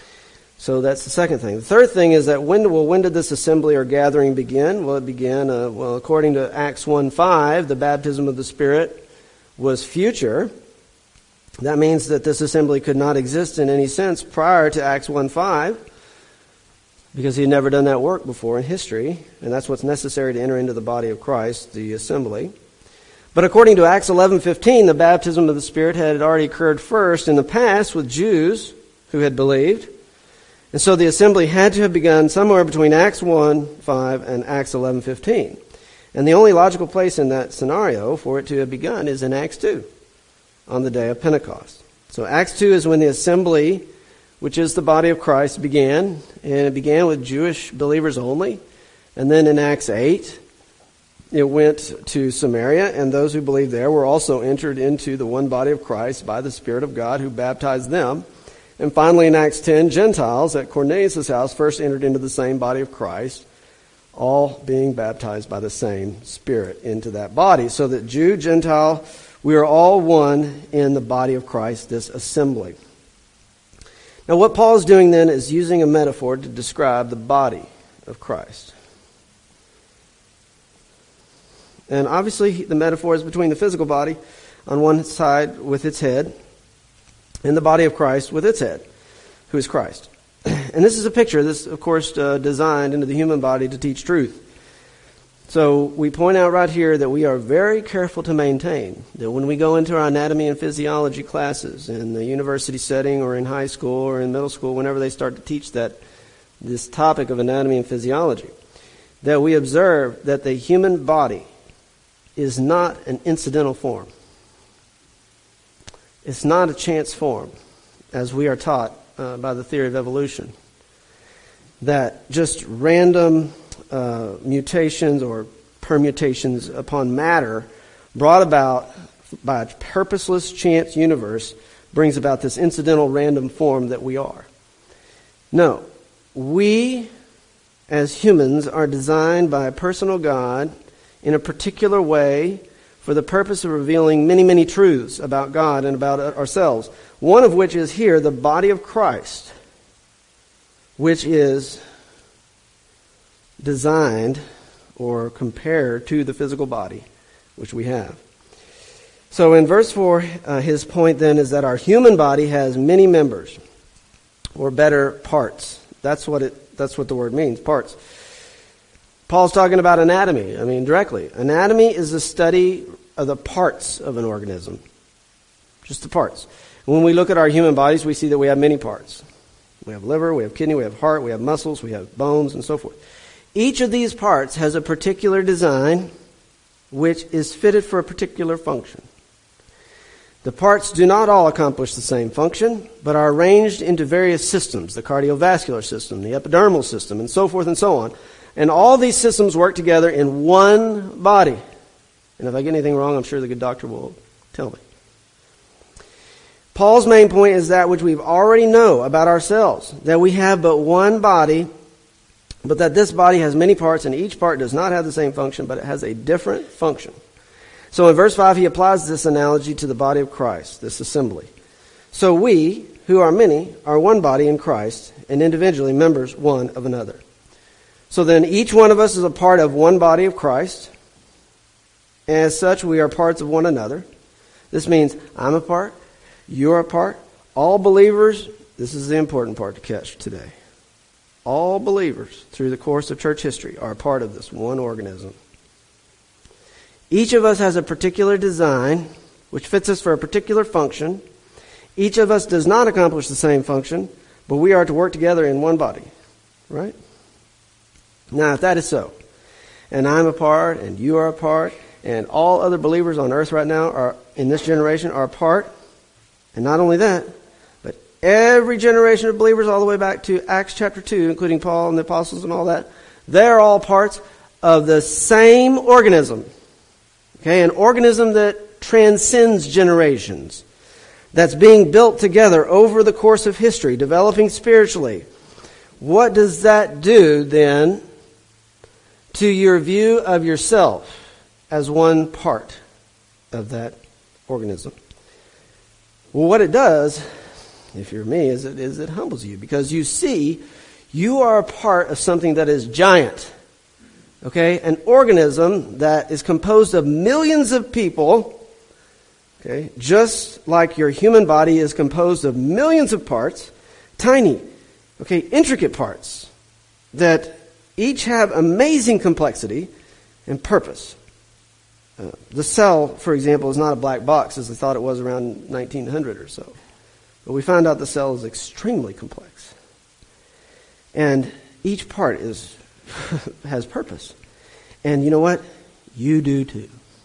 So that's the second thing. The third thing is that when did this assembly or gathering begin? Well, it began, according to Acts 1:5, the baptism of the Spirit was future. That means that this assembly could not exist in any sense prior to Acts 1:5 because he had never done that work before in history. And that's what's necessary to enter into the body of Christ, the assembly. But according to Acts 11:15, the baptism of the Spirit had already occurred first in the past with Jews who had believed. And so the assembly had to have begun somewhere between Acts 1:5 and Acts 11:15. And the only logical place in that scenario for it to have begun is in Acts 2, on the day of Pentecost. So Acts 2 is when the assembly, which is the body of Christ, began. And it began with Jewish believers only. And then in Acts 8, it went to Samaria, and those who believed there were also entered into the one body of Christ by the Spirit of God who baptized them. And finally in Acts 10, Gentiles at Cornelius' house first entered into the same body of Christ, all being baptized by the same Spirit into that body. So that Jew, Gentile, we are all one in the body of Christ, this assembly. Now what Paul is doing then is using a metaphor to describe the body of Christ. And obviously the metaphor is between the physical body on one side with its head and the body of Christ with its head, who is Christ. And this is a picture, this of course designed into the human body to teach truth. So we point out right here that we are very careful to maintain that when we go into our anatomy and physiology classes in the university setting or in high school or in middle school, whenever they start to teach this topic of anatomy and physiology, that we observe that the human body is not an incidental form. It's not a chance form, as we are taught by the theory of evolution. That just random mutations or permutations upon matter brought about by a purposeless chance universe brings about this incidental random form that we are. No, we as humans are designed by a personal God in a particular way for the purpose of revealing many, many truths about God and about ourselves. One of which is here, the body of Christ, which is designed or compared to the physical body which we have. So in verse 4, his point then is that our human body has many members, or better, parts. That's what the word means, parts. Paul's talking about anatomy, directly. Anatomy is the study of the parts of an organism. Just the parts. When we look at our human bodies, we see that we have many parts. We have liver, we have kidney, we have heart, we have muscles, we have bones, and so forth. Each of these parts has a particular design which is fitted for a particular function. The parts do not all accomplish the same function, but are arranged into various systems, the cardiovascular system, the epidermal system, and so forth and so on. And all these systems work together in one body. And if I get anything wrong, I'm sure the good doctor will tell me. Paul's main point is that which we already know about ourselves, that we have but one body, but that this body has many parts, and each part does not have the same function, but it has a different function. So in verse 5, he applies this analogy to the body of Christ, this assembly. So we, who are many, are one body in Christ, and individually members one of another. So then each one of us is a part of one body of Christ. As such, we are parts of one another. This means I'm a part, You're a part. All believers, this is the important part to catch today. All believers through the course of church history are a part of this one organism. Each of us has a particular design which fits us for a particular function. Each of us does not accomplish the same function, but we are to work together in one body. Right? Now, if that is so, and I'm a part, and you are a part, and all other believers on earth right now are in this generation are a part, and not only that, but every generation of believers all the way back to Acts chapter 2, including Paul and the apostles and all that, they're all parts of the same organism. Okay, an organism that transcends generations, that's being built together over the course of history, developing spiritually. What does that do then to your view of yourself as one part of that organism? Well, what it does, if you're me, is it humbles you, because you see you are a part of something that is giant. Okay, an organism that is composed of millions of people. Okay, just like your human body is composed of millions of parts, tiny, okay, intricate parts that each have amazing complexity and purpose. The cell, for example, is not a black box as they thought it was around 1900 or so. But we found out the cell is extremely complex. And each part has purpose. And you know what? You do too.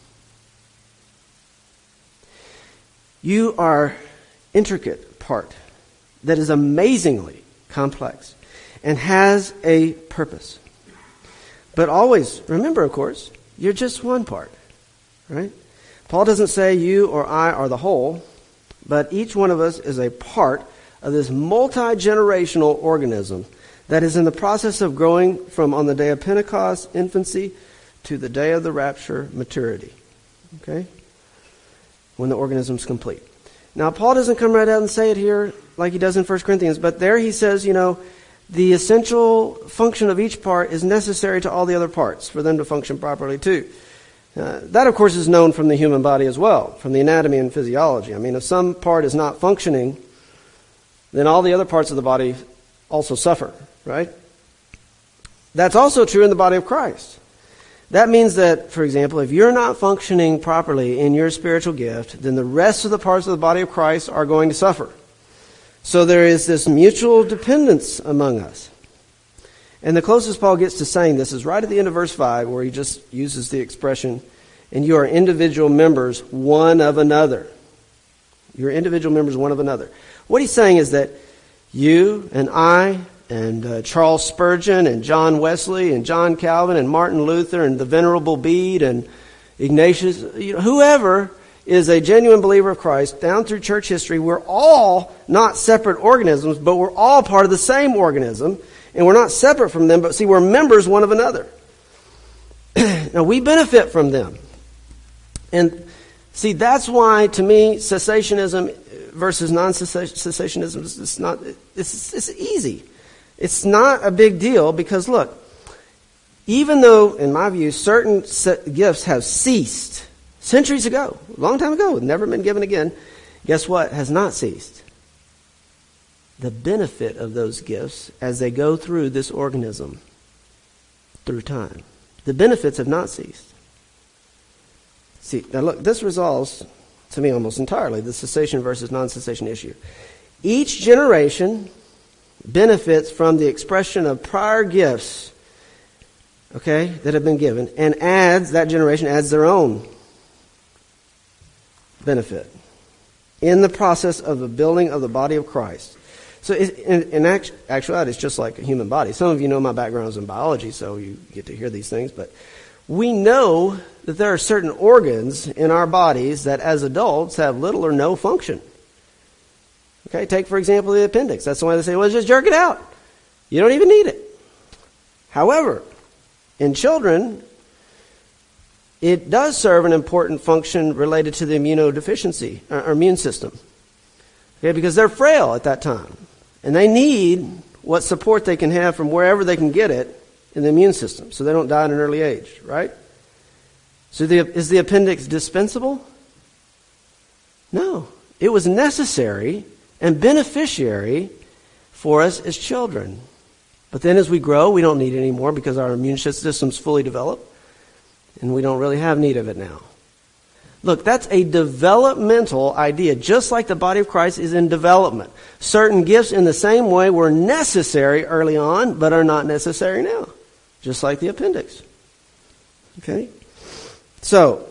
You are intricate part that is amazingly complex and has a purpose. But always, remember, of course, you're just one part, right? Paul doesn't say you or I are the whole, but each one of us is a part of this multi-generational organism that is in the process of growing from on the day of Pentecost, infancy, to the day of the rapture, maturity. Okay? When the organism's complete. Now, Paul doesn't come right out and say it here like he does in 1 Corinthians, but there he says, the essential function of each part is necessary to all the other parts for them to function properly too. That, of course, is known from the human body as well, from the anatomy and physiology. I mean, if some part is not functioning, then all the other parts of the body also suffer, right? That's also true in the body of Christ. That means that, for example, if you're not functioning properly in your spiritual gift, then the rest of the parts of the body of Christ are going to suffer. So there is this mutual dependence among us. And the closest Paul gets to saying this is right at the end of verse 5, where he just uses the expression, and you are individual members one of another. You're individual members one of another. What he's saying is that you and I and Charles Spurgeon and John Wesley and John Calvin and Martin Luther and the Venerable Bede and Ignatius, whoever is a genuine believer of Christ down through church history, we're all not separate organisms, but we're all part of the same organism, and we're not separate from them, but see, we're members one of another. Now, we benefit from them. And see, that's why, to me, cessationism versus non-cessationism, it's easy. It's not a big deal because, look, even though, in my view, certain gifts have ceased centuries ago, a long time ago, never been given again, guess what? Has not ceased. The benefit of those gifts as they go through this organism through time. The benefits have not ceased. See, now look, this resolves, to me, almost entirely the cessation versus non-cessation issue. Each generation benefits from the expression of prior gifts, okay, that have been given, and that generation adds their own benefit in the process of the building of the body of Christ. So in actuality, it's just like a human body. Some of you know my background is in biology, so you get to hear these things, but we know that there are certain organs in our bodies that as adults have little or no function. Okay, take, for example, the appendix. That's why they say, well, just jerk it out. You don't even need it. However, in children, it does serve an important function related to the immunodeficiency, or immune system. Okay, because they're frail at that time. And they need what support they can have from wherever they can get it in the immune system, so they don't die at an early age, right? So is the appendix dispensable? No. It was necessary and beneficiary for us as children. But then as we grow, we don't need it anymore because our immune system's fully developed, and we don't really have need of it now. Look, that's a developmental idea, just like the body of Christ is in development. Certain gifts in the same way were necessary early on, but are not necessary now, just like the appendix. Okay? So,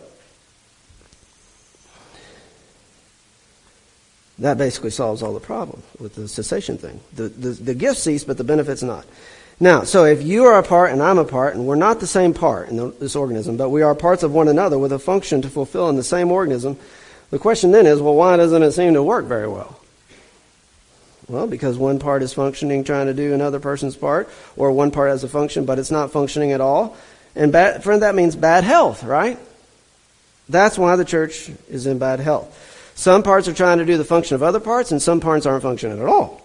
that basically solves all the problem with the cessation thing. The gifts cease, but the benefits not. Now, so if you are a part and I'm a part, and we're not the same part in this organism, but we are parts of one another with a function to fulfill in the same organism, the question then is, well, why doesn't it seem to work very well? Well, because one part is functioning trying to do another person's part, or one part has a function, but it's not functioning at all. And friend, that means bad health, right? That's why the church is in bad health. Some parts are trying to do the function of other parts, and some parts aren't functioning at all.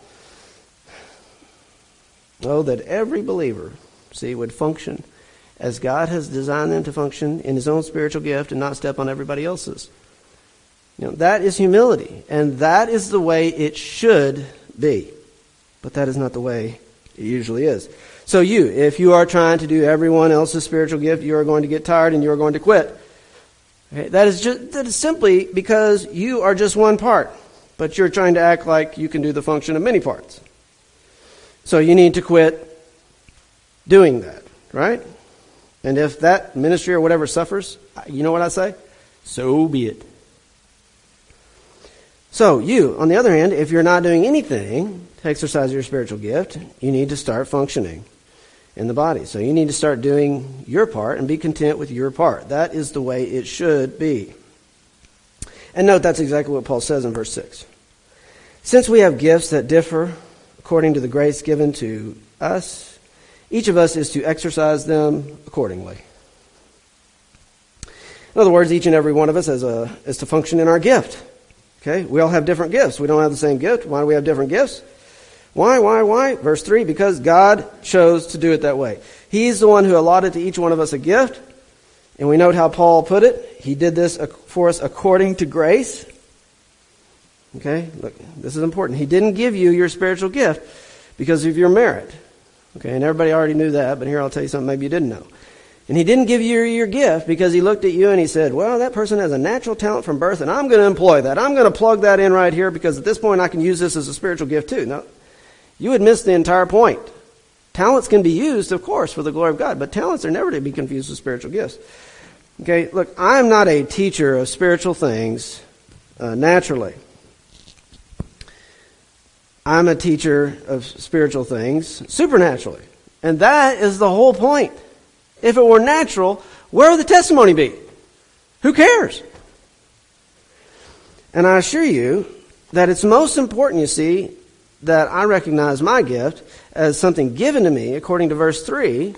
Oh, that every believer, would function as God has designed them to function in his own spiritual gift and not step on everybody else's. That is humility, and that is the way it should be. But that is not the way it usually is. So if you are trying to do everyone else's spiritual gift, you are going to get tired and you are going to quit. Okay? That is simply because you are just one part, but you're trying to act like you can do the function of many parts. So you need to quit doing that, right? And if that ministry or whatever suffers, you know what I say? So be it. So on the other hand, if you're not doing anything to exercise your spiritual gift, you need to start functioning in the body. So you need to start doing your part and be content with your part. That is the way it should be. And note that's exactly what Paul says in verse 6. Since we have gifts that differ according to the grace given to us, each of us is to exercise them accordingly. In other words, each and every one of us is to function in our gift. Okay? We all have different gifts. We don't have the same gift. Why do we have different gifts? Why? Verse 3, because God chose to do it that way. He's the one who allotted to each one of us a gift. And we note how Paul put it. He did this for us according to grace. Okay, look, this is important. He didn't give you your spiritual gift because of your merit. Okay, and everybody already knew that, but here I'll tell you something maybe you didn't know. And he didn't give you your gift because he looked at you and he said, well, that person has a natural talent from birth and I'm going to employ that. I'm going to plug that in right here because at this point I can use this as a spiritual gift too. No, you would miss the entire point. Talents can be used, of course, for the glory of God, but talents are never to be confused with spiritual gifts. Okay, look, I'm not a teacher of spiritual things naturally. I'm a teacher of spiritual things supernaturally. And that is the whole point. If it were natural, where would the testimony be? Who cares? And I assure you that it's most important, you see, that I recognize my gift as something given to me, according to verse 3,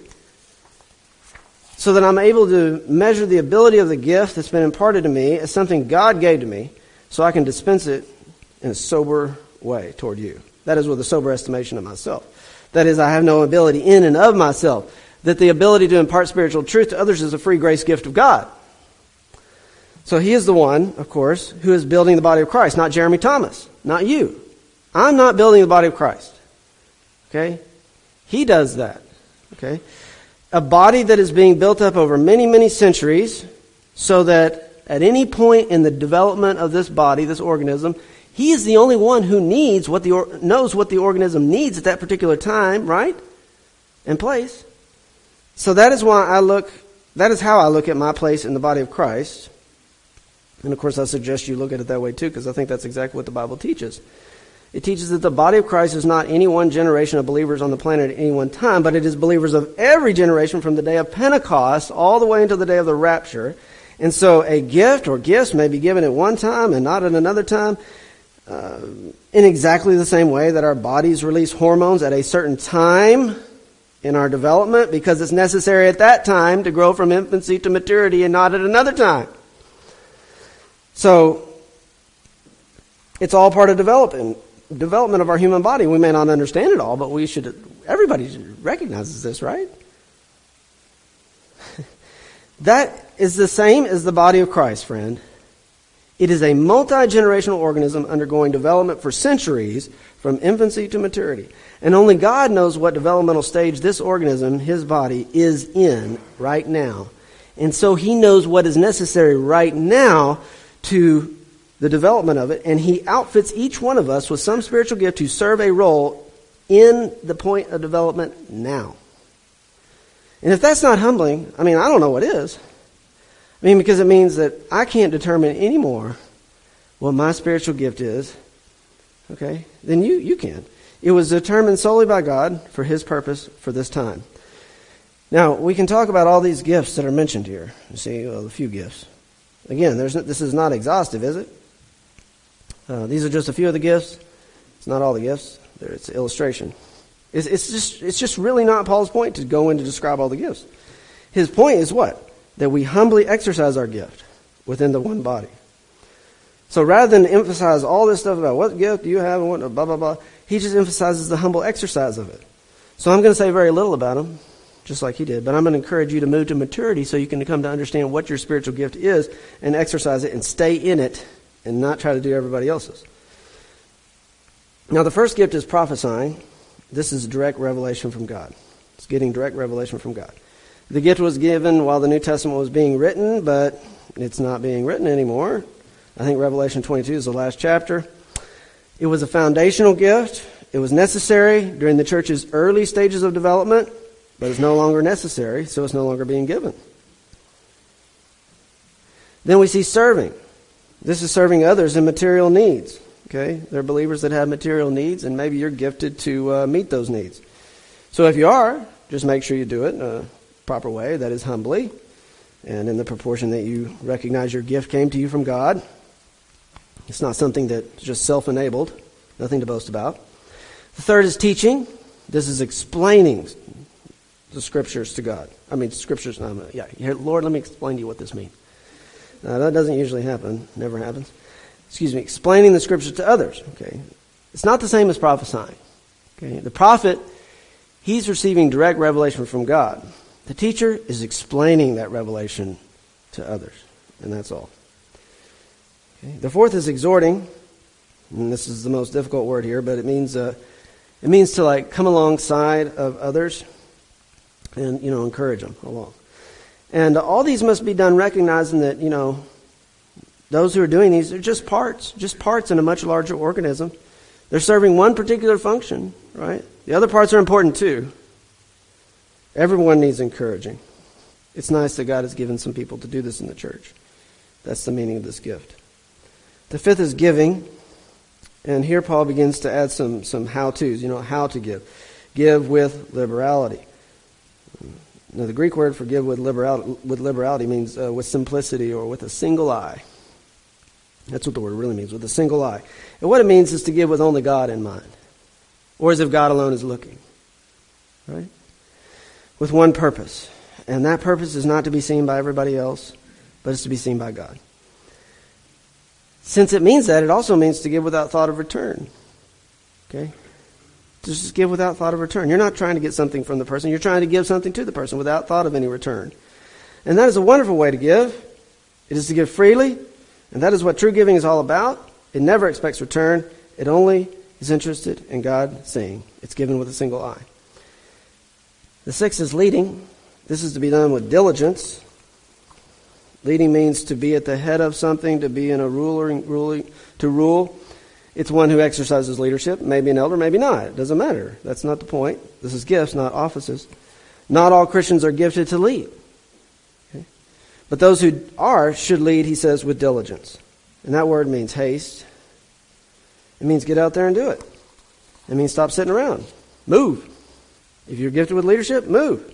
so that I'm able to measure the ability of the gift that's been imparted to me as something God gave to me, so I can dispense it in a sober way toward you. That is with a sober estimation of myself. That is, I have no ability in and of myself. That the ability to impart spiritual truth to others is a free grace gift of God. So he is the one, of course, who is building the body of Christ, not Jeremy Thomas, not you. I'm not building the body of Christ. Okay? He does that. Okay? A body that is being built up over many, many centuries so that at any point in the development of this body, this organism, he is the only one who knows what the organism needs at that particular time, right? And place. So that is how I look at my place in the body of Christ. And of course I suggest you look at it that way too, because I think that's exactly what the Bible teaches. It teaches that the body of Christ is not any one generation of believers on the planet at any one time, but it is believers of every generation from the day of Pentecost all the way until the day of the rapture. And so a gift or gifts may be given at one time and not at another time, in exactly the same way that our bodies release hormones at a certain time in our development because it's necessary at that time to grow from infancy to maturity and not at another time. So it's all part of development of our human body. We may not understand it all, but everybody recognizes this, right? That is the same as the body of Christ, friend. It is a multi-generational organism undergoing development for centuries from infancy to maturity. And only God knows what developmental stage this organism, his body, is in right now. And so he knows what is necessary right now to the development of it. And he outfits each one of us with some spiritual gift to serve a role in the point of development now. And if that's not humbling, I don't know what is. Because it means that I can't determine anymore what my spiritual gift is. Okay? Then you can. It was determined solely by God for his purpose for this time. Now, we can talk about all these gifts that are mentioned here. You see, a few gifts. Again, this is not exhaustive, is it? These are just a few of the gifts. It's not all the gifts. It's an illustration. It's just really not Paul's point to go in to describe all the gifts. His point is what? That we humbly exercise our gift within the one body. So rather than emphasize all this stuff about what gift do you have and what blah, blah, blah, he just emphasizes the humble exercise of it. So I'm going to say very little about him, just like he did, but I'm going to encourage you to move to maturity so you can come to understand what your spiritual gift is and exercise it and stay in it and not try to do everybody else's. Now the first gift is prophesying. This is direct revelation from God. It's getting direct revelation from God. The gift was given while the New Testament was being written, but it's not being written anymore. I think Revelation 22 is the last chapter. It was a foundational gift. It was necessary during the church's early stages of development, but it's no longer necessary, so it's no longer being given. Then we see serving. This is serving others in material needs. Okay, there are believers that have material needs, and maybe you're gifted to meet those needs. So if you are, just make sure you do it in a proper way, that is humbly, and in the proportion that you recognize your gift came to you from God. It's not something that's just self-enabled, nothing to boast about. The third is teaching. This is explaining the scriptures to God. Scriptures, Lord, let me explain to you what this means. That doesn't usually happen, never happens. Explaining the scriptures to others. Okay, it's not the same as prophesying. Okay, the prophet, he's receiving direct revelation from God. The teacher is explaining that revelation to others, and that's all. Okay. The fourth is exhorting, and this is the most difficult word here, but it means to come alongside of others and encourage them along. And all these must be done recognizing that those who are doing these are just parts in a much larger organism. They're serving one particular function, right? The other parts are important too. Everyone needs encouraging. It's nice that God has given some people to do this in the church. That's the meaning of this gift. The fifth is giving. And here Paul begins to add some how-tos, how to give. Give with liberality. Now the Greek word for give with liberality means with simplicity or with a single eye. That's what the word really means, with a single eye. And what it means is to give with only God in mind. Or as if God alone is looking. Right? With one purpose. And that purpose is not to be seen by everybody else, but it's to be seen by God. Since it means that, it also means to give without thought of return. Okay? Just give without thought of return. You're not trying to get something from the person. You're trying to give something to the person without thought of any return. And that is a wonderful way to give. It is to give freely. And that is what true giving is all about. It never expects return. It only is interested in God seeing. It's given with a single eye. The sixth is leading. This is to be done with diligence. Leading means to be at the head of something, to be in a to rule. It's one who exercises leadership, maybe an elder, maybe not. It doesn't matter. That's not the point. This is gifts, not offices. Not all Christians are gifted to lead. Okay? But those who are should lead, he says, with diligence. And that word means haste. It means get out there and do it. It means stop sitting around. Move. If you're gifted with leadership, move.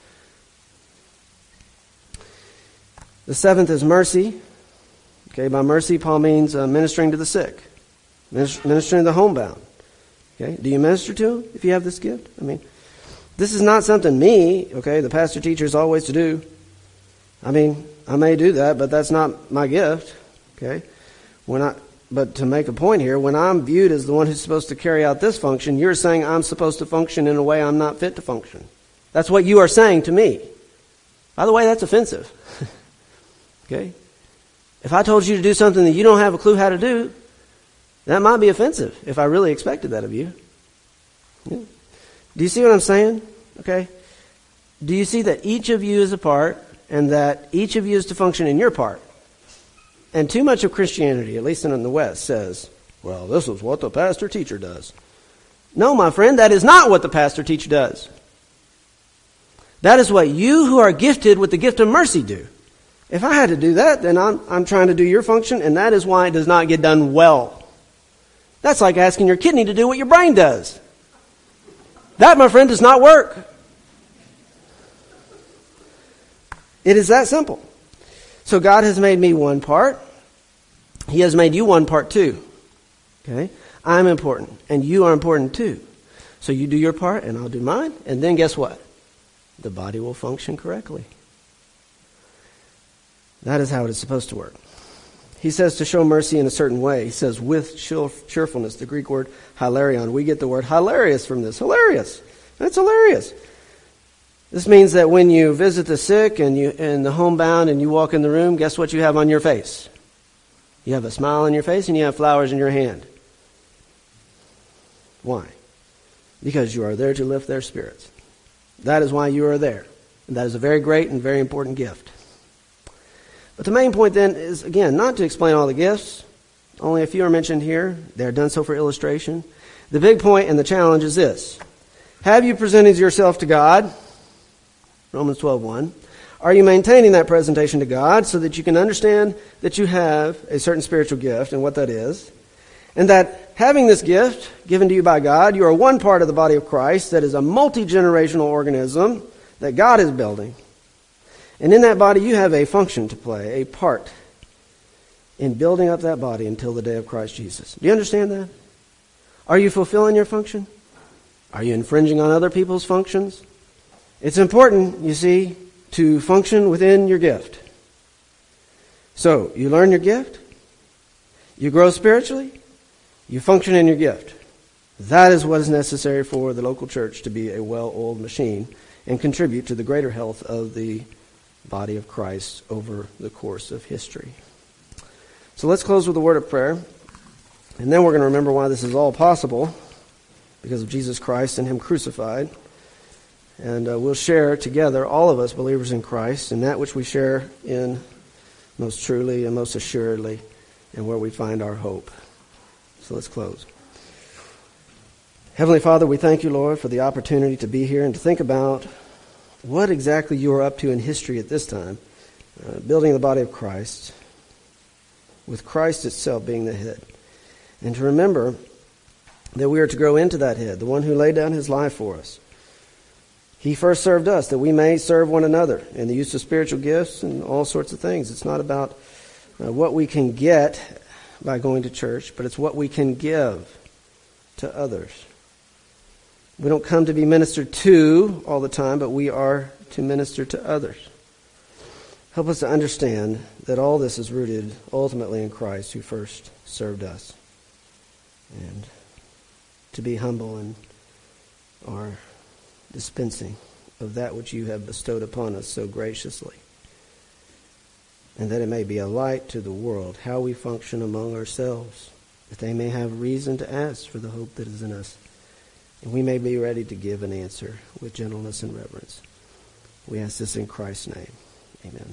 The seventh is mercy. Okay, by mercy, Paul means ministering to the sick. Ministering to the homebound. Okay, do you minister to them if you have this gift? This is not something the pastor teacher is always to do. I may do that, but that's not my gift. Okay, but to make a point here, when I'm viewed as the one who's supposed to carry out this function, you're saying I'm supposed to function in a way I'm not fit to function. That's what you are saying to me. By the way, that's offensive. Okay? If I told you to do something that you don't have a clue how to do, that might be offensive if I really expected that of you. Yeah. Do you see what I'm saying? Okay. Do you see that each of you is a part and that each of you is to function in your part? And too much of Christianity, at least in the West, says, well, this is what the pastor-teacher does. No, my friend, that is not what the pastor-teacher does. That is what you who are gifted with the gift of mercy do. If I had to do that, then I'm trying to do your function, and that is why it does not get done well. That's like asking your kidney to do what your brain does. That, my friend, does not work. It is that simple. So God has made me one part. He has made you one part too. Okay? I'm important, and you are important too. So you do your part, and I'll do mine, and then guess what? The body will function correctly. That is how it is supposed to work. He says to show mercy in a certain way. He says with cheerfulness, the Greek word hilarion. We get the word hilarious from this. Hilarious. That's hilarious. This means that when you visit the sick and the homebound and you walk in the room, guess what you have on your face? You have a smile on your face and you have flowers in your hand. Why? Because you are there to lift their spirits. That is why you are there. And that is a very great and very important gift. But the main point then is, again, not to explain all the gifts. Only a few are mentioned here. They are done so for illustration. The big point and the challenge is this. Have you presented yourself to God? Romans 12:1. Are you maintaining that presentation to God so that you can understand that you have a certain spiritual gift and what that is? And that having this gift given to you by God, you are one part of the body of Christ that is a multi-generational organism that God is building. And in that body, you have a function to play, a part in building up that body until the day of Christ Jesus. Do you understand that? Are you fulfilling your function? Are you infringing on other people's functions? It's important, you see, to function within your gift. So, you learn your gift, you grow spiritually, you function in your gift. That is what is necessary for the local church to be a well-oiled machine and contribute to the greater health of the body of Christ over the course of history. So let's close with a word of prayer, and then we're going to remember why this is all possible, because of Jesus Christ and Him crucified. And we'll share together, all of us believers in Christ, in that which we share in most truly and most assuredly, and where we find our hope. So let's close. Heavenly Father, we thank you, Lord, for the opportunity to be here and to think about what exactly you are up to in history at this time, building the body of Christ, with Christ itself being the head. And to remember that we are to grow into that head, the one who laid down his life for us. He first served us that we may serve one another in the use of spiritual gifts and all sorts of things. It's not about what we can get by going to church, but it's what we can give to others. We don't come to be ministered to all the time, but we are to minister to others. Help us to understand that all this is rooted ultimately in Christ who first served us. And to be humble in our dispensing of that which you have bestowed upon us so graciously. And that it may be a light to the world, how we function among ourselves, that they may have reason to ask for the hope that is in us. And we may be ready to give an answer with gentleness and reverence. We ask this in Christ's name. Amen.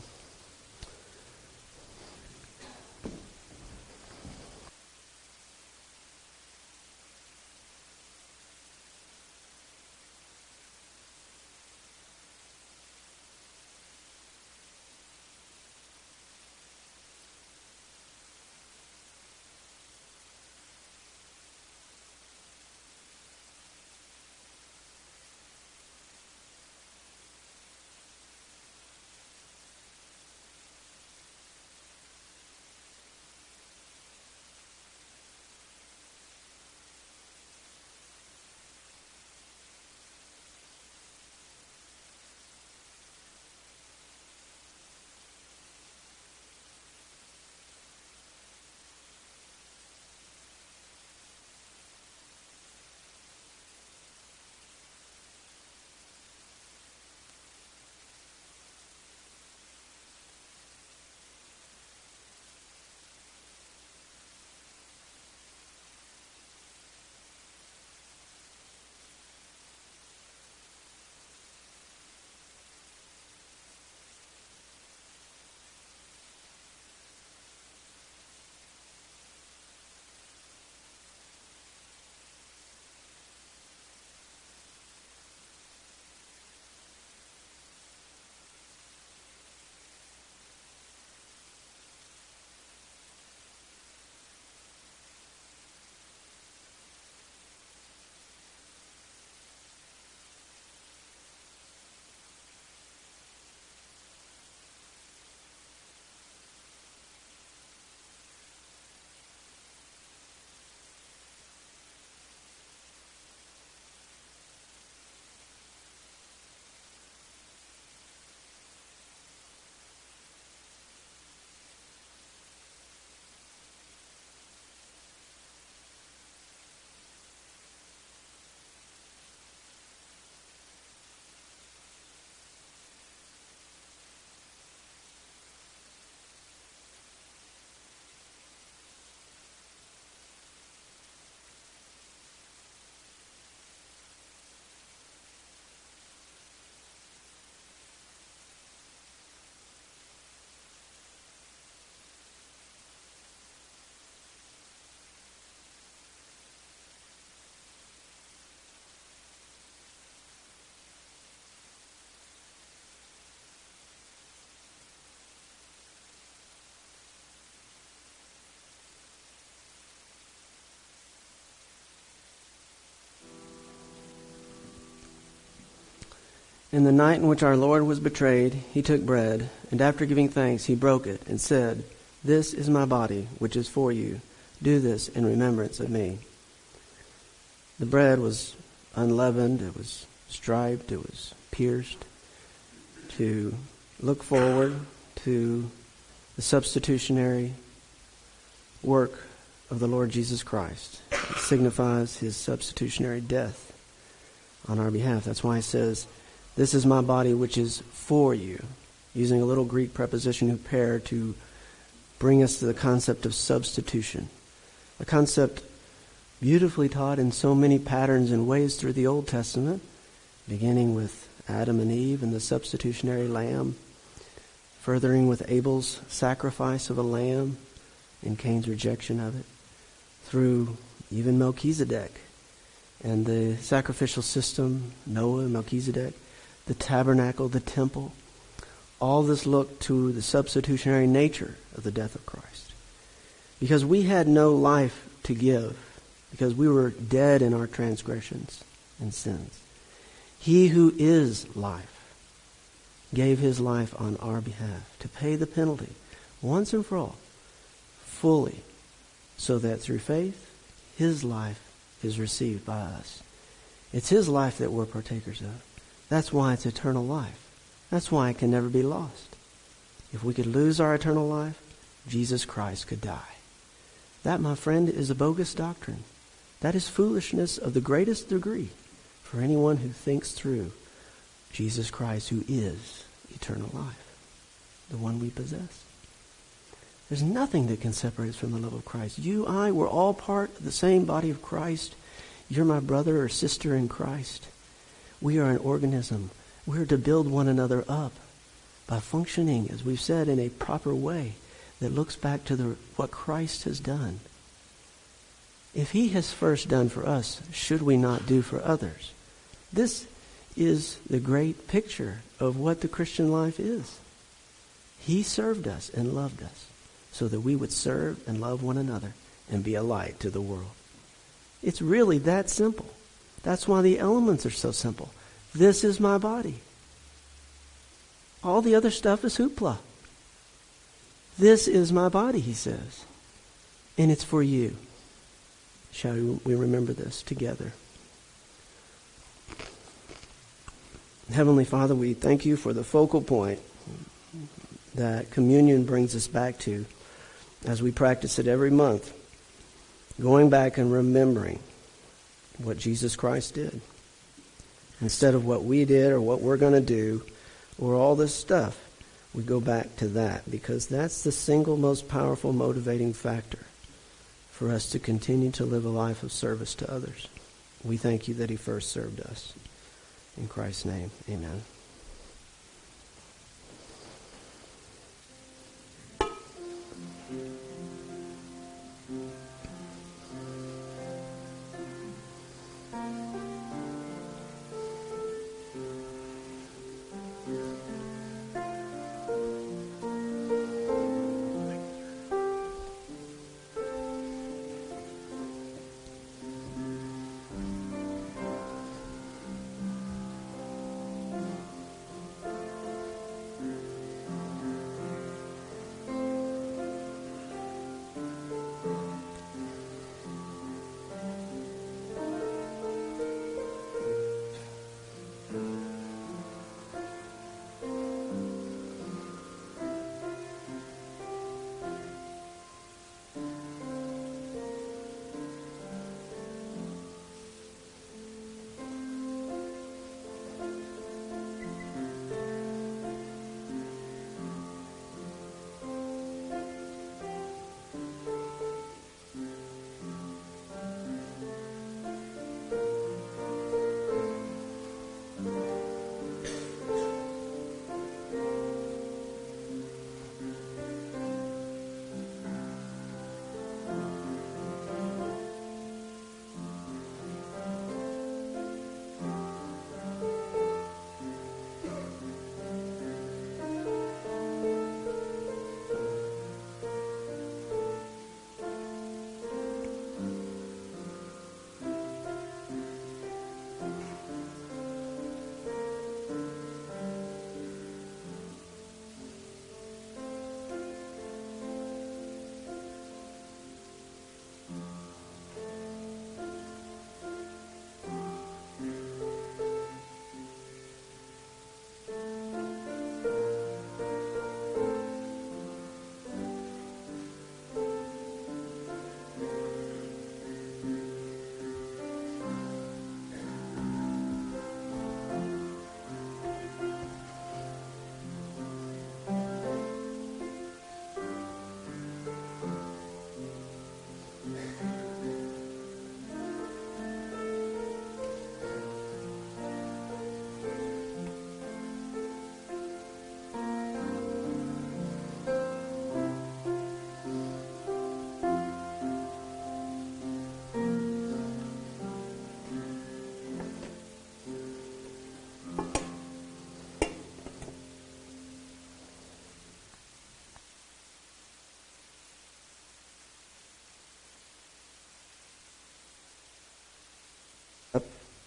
In the night in which our Lord was betrayed, he took bread, and after giving thanks, he broke it and said, "This is my body, which is for you. Do this in remembrance of me." The bread was unleavened, it was striped, it was pierced to look forward to the substitutionary work of the Lord Jesus Christ. It signifies his substitutionary death on our behalf. That's why he says, "This is my body which is for you," using a little Greek preposition huper to bring us to the concept of substitution. A concept beautifully taught in so many patterns and ways through the Old Testament, beginning with Adam and Eve and the substitutionary lamb, furthering with Abel's sacrifice of a lamb and Cain's rejection of it, through even Melchizedek and the sacrificial system, Noah, Melchizedek, the tabernacle, the temple. All this looked to the substitutionary nature of the death of Christ. Because we had no life to give, because we were dead in our transgressions and sins, he who is life gave his life on our behalf to pay the penalty once and for all, fully, so that through faith, his life is received by us. It's his life that we're partakers of. That's why it's eternal life. That's why it can never be lost. If we could lose our eternal life, Jesus Christ could die. That, my friend, is a bogus doctrine. That is foolishness of the greatest degree for anyone who thinks through Jesus Christ, who is eternal life, the one we possess. There's nothing that can separate us from the love of Christ. You, I, we're all part of the same body of Christ. You're my brother or sister in Christ. We are an organism. We're to build one another up by functioning, as we've said, in a proper way that looks back to what Christ has done. If he has first done for us, should we not do for others? This is the great picture of what the Christian life is. He served us and loved us so that we would serve and love one another and be a light to the world. It's really that simple. That's why the elements are so simple. This is my body. All the other stuff is hoopla. This is my body, he says. And it's for you. Shall we remember this together? Heavenly Father, we thank you for the focal point that communion brings us back to as we practice it every month. Going back and remembering what Jesus Christ did. Instead of what we did or what we're going to do or all this stuff, we go back to that because that's the single most powerful motivating factor for us to continue to live a life of service to others. We thank you that he first served us. In Christ's name, amen.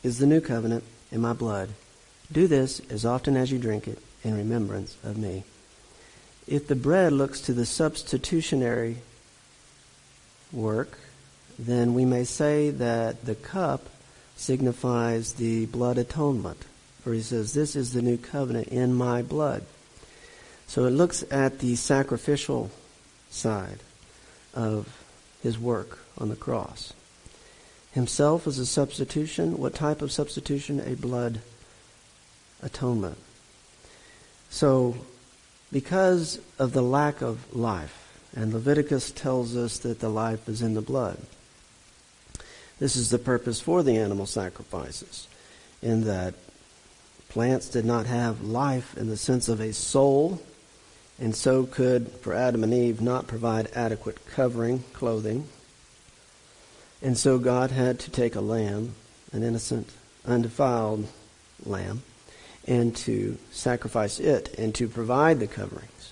is the new covenant in my blood. Do this as often as you drink it in remembrance of me. If the bread looks to the substitutionary work, then we may say that the cup signifies the blood atonement. For he says, this is the new covenant in my blood. So it looks at the sacrificial side of his work on the cross. Himself as a substitution. What type of substitution? A blood atonement. So, because of the lack of life, and Leviticus tells us that the life is in the blood, this is the purpose for the animal sacrifices, in that plants did not have life in the sense of a soul, and so could, for Adam and Eve, not provide adequate covering, clothing. And so God had to take a lamb, an innocent, undefiled lamb, and to sacrifice it and to provide the coverings.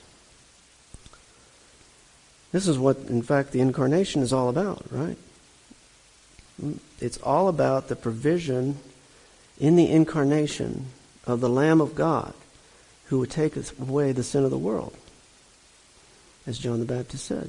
This is what, in fact, the incarnation is all about, right? It's all about the provision in the incarnation of the Lamb of God who would take away the sin of the world, as John the Baptist said.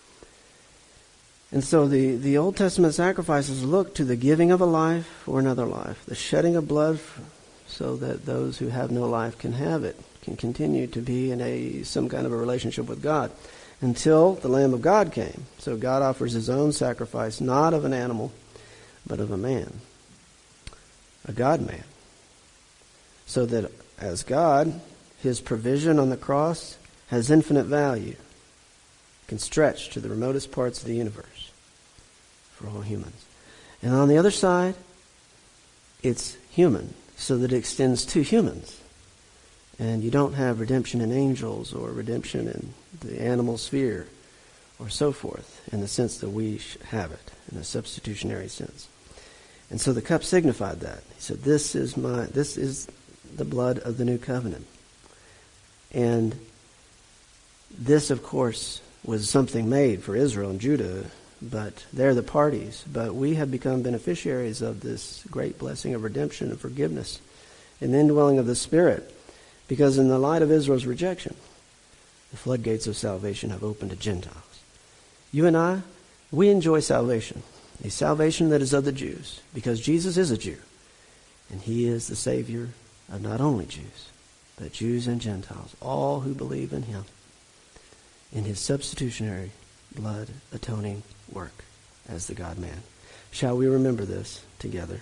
And so the Old Testament sacrifices look to the giving of a life for another life, the shedding of blood so that those who have no life can have it, can continue to be in some kind of a relationship with God, until the Lamb of God came. So God offers his own sacrifice, not of an animal, but of a man, a God-man. So that as God, his provision on the cross has infinite value, can stretch to the remotest parts of the universe for all humans. And on the other side, it's human, so that it extends to humans. And you don't have redemption in angels or redemption in the animal sphere or so forth, in the sense that we have it, in a substitutionary sense. And so the cup signified that. He said, this is the blood of the new covenant. And this, of course, was something made for Israel and Judah, but they're the parties. But we have become beneficiaries of this great blessing of redemption and forgiveness and the indwelling of the Spirit, because in the light of Israel's rejection, the floodgates of salvation have opened to Gentiles. You and I, we enjoy salvation, a salvation that is of the Jews, because Jesus is a Jew, and he is the Savior of not only Jews, but Jews and Gentiles, all who believe in him, in his substitutionary blood atoning work as the God-man. Shall we remember this together?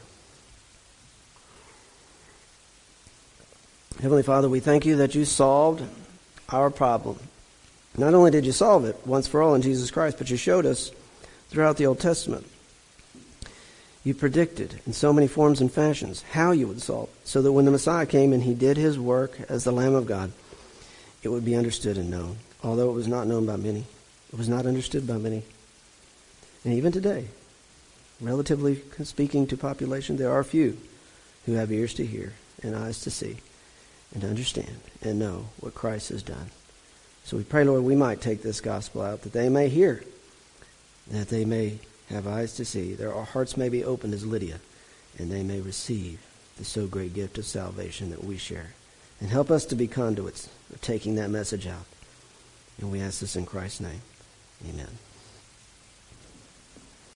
Heavenly Father, we thank you that you solved our problem. Not only did you solve it once for all in Jesus Christ, but you showed us throughout the Old Testament. You predicted in so many forms and fashions how you would solve it, so that when the Messiah came and he did his work as the Lamb of God, it would be understood and known. Although it was not known by many, it was not understood by many. And even today, relatively speaking to population, there are few who have ears to hear and eyes to see and understand and know what Christ has done. So we pray, Lord, we might take this gospel out, that they may hear, that they may have eyes to see, their hearts may be opened as Lydia, and they may receive the so great gift of salvation that we share. And help us to be conduits of taking that message out. And we ask this in Christ's name. Amen.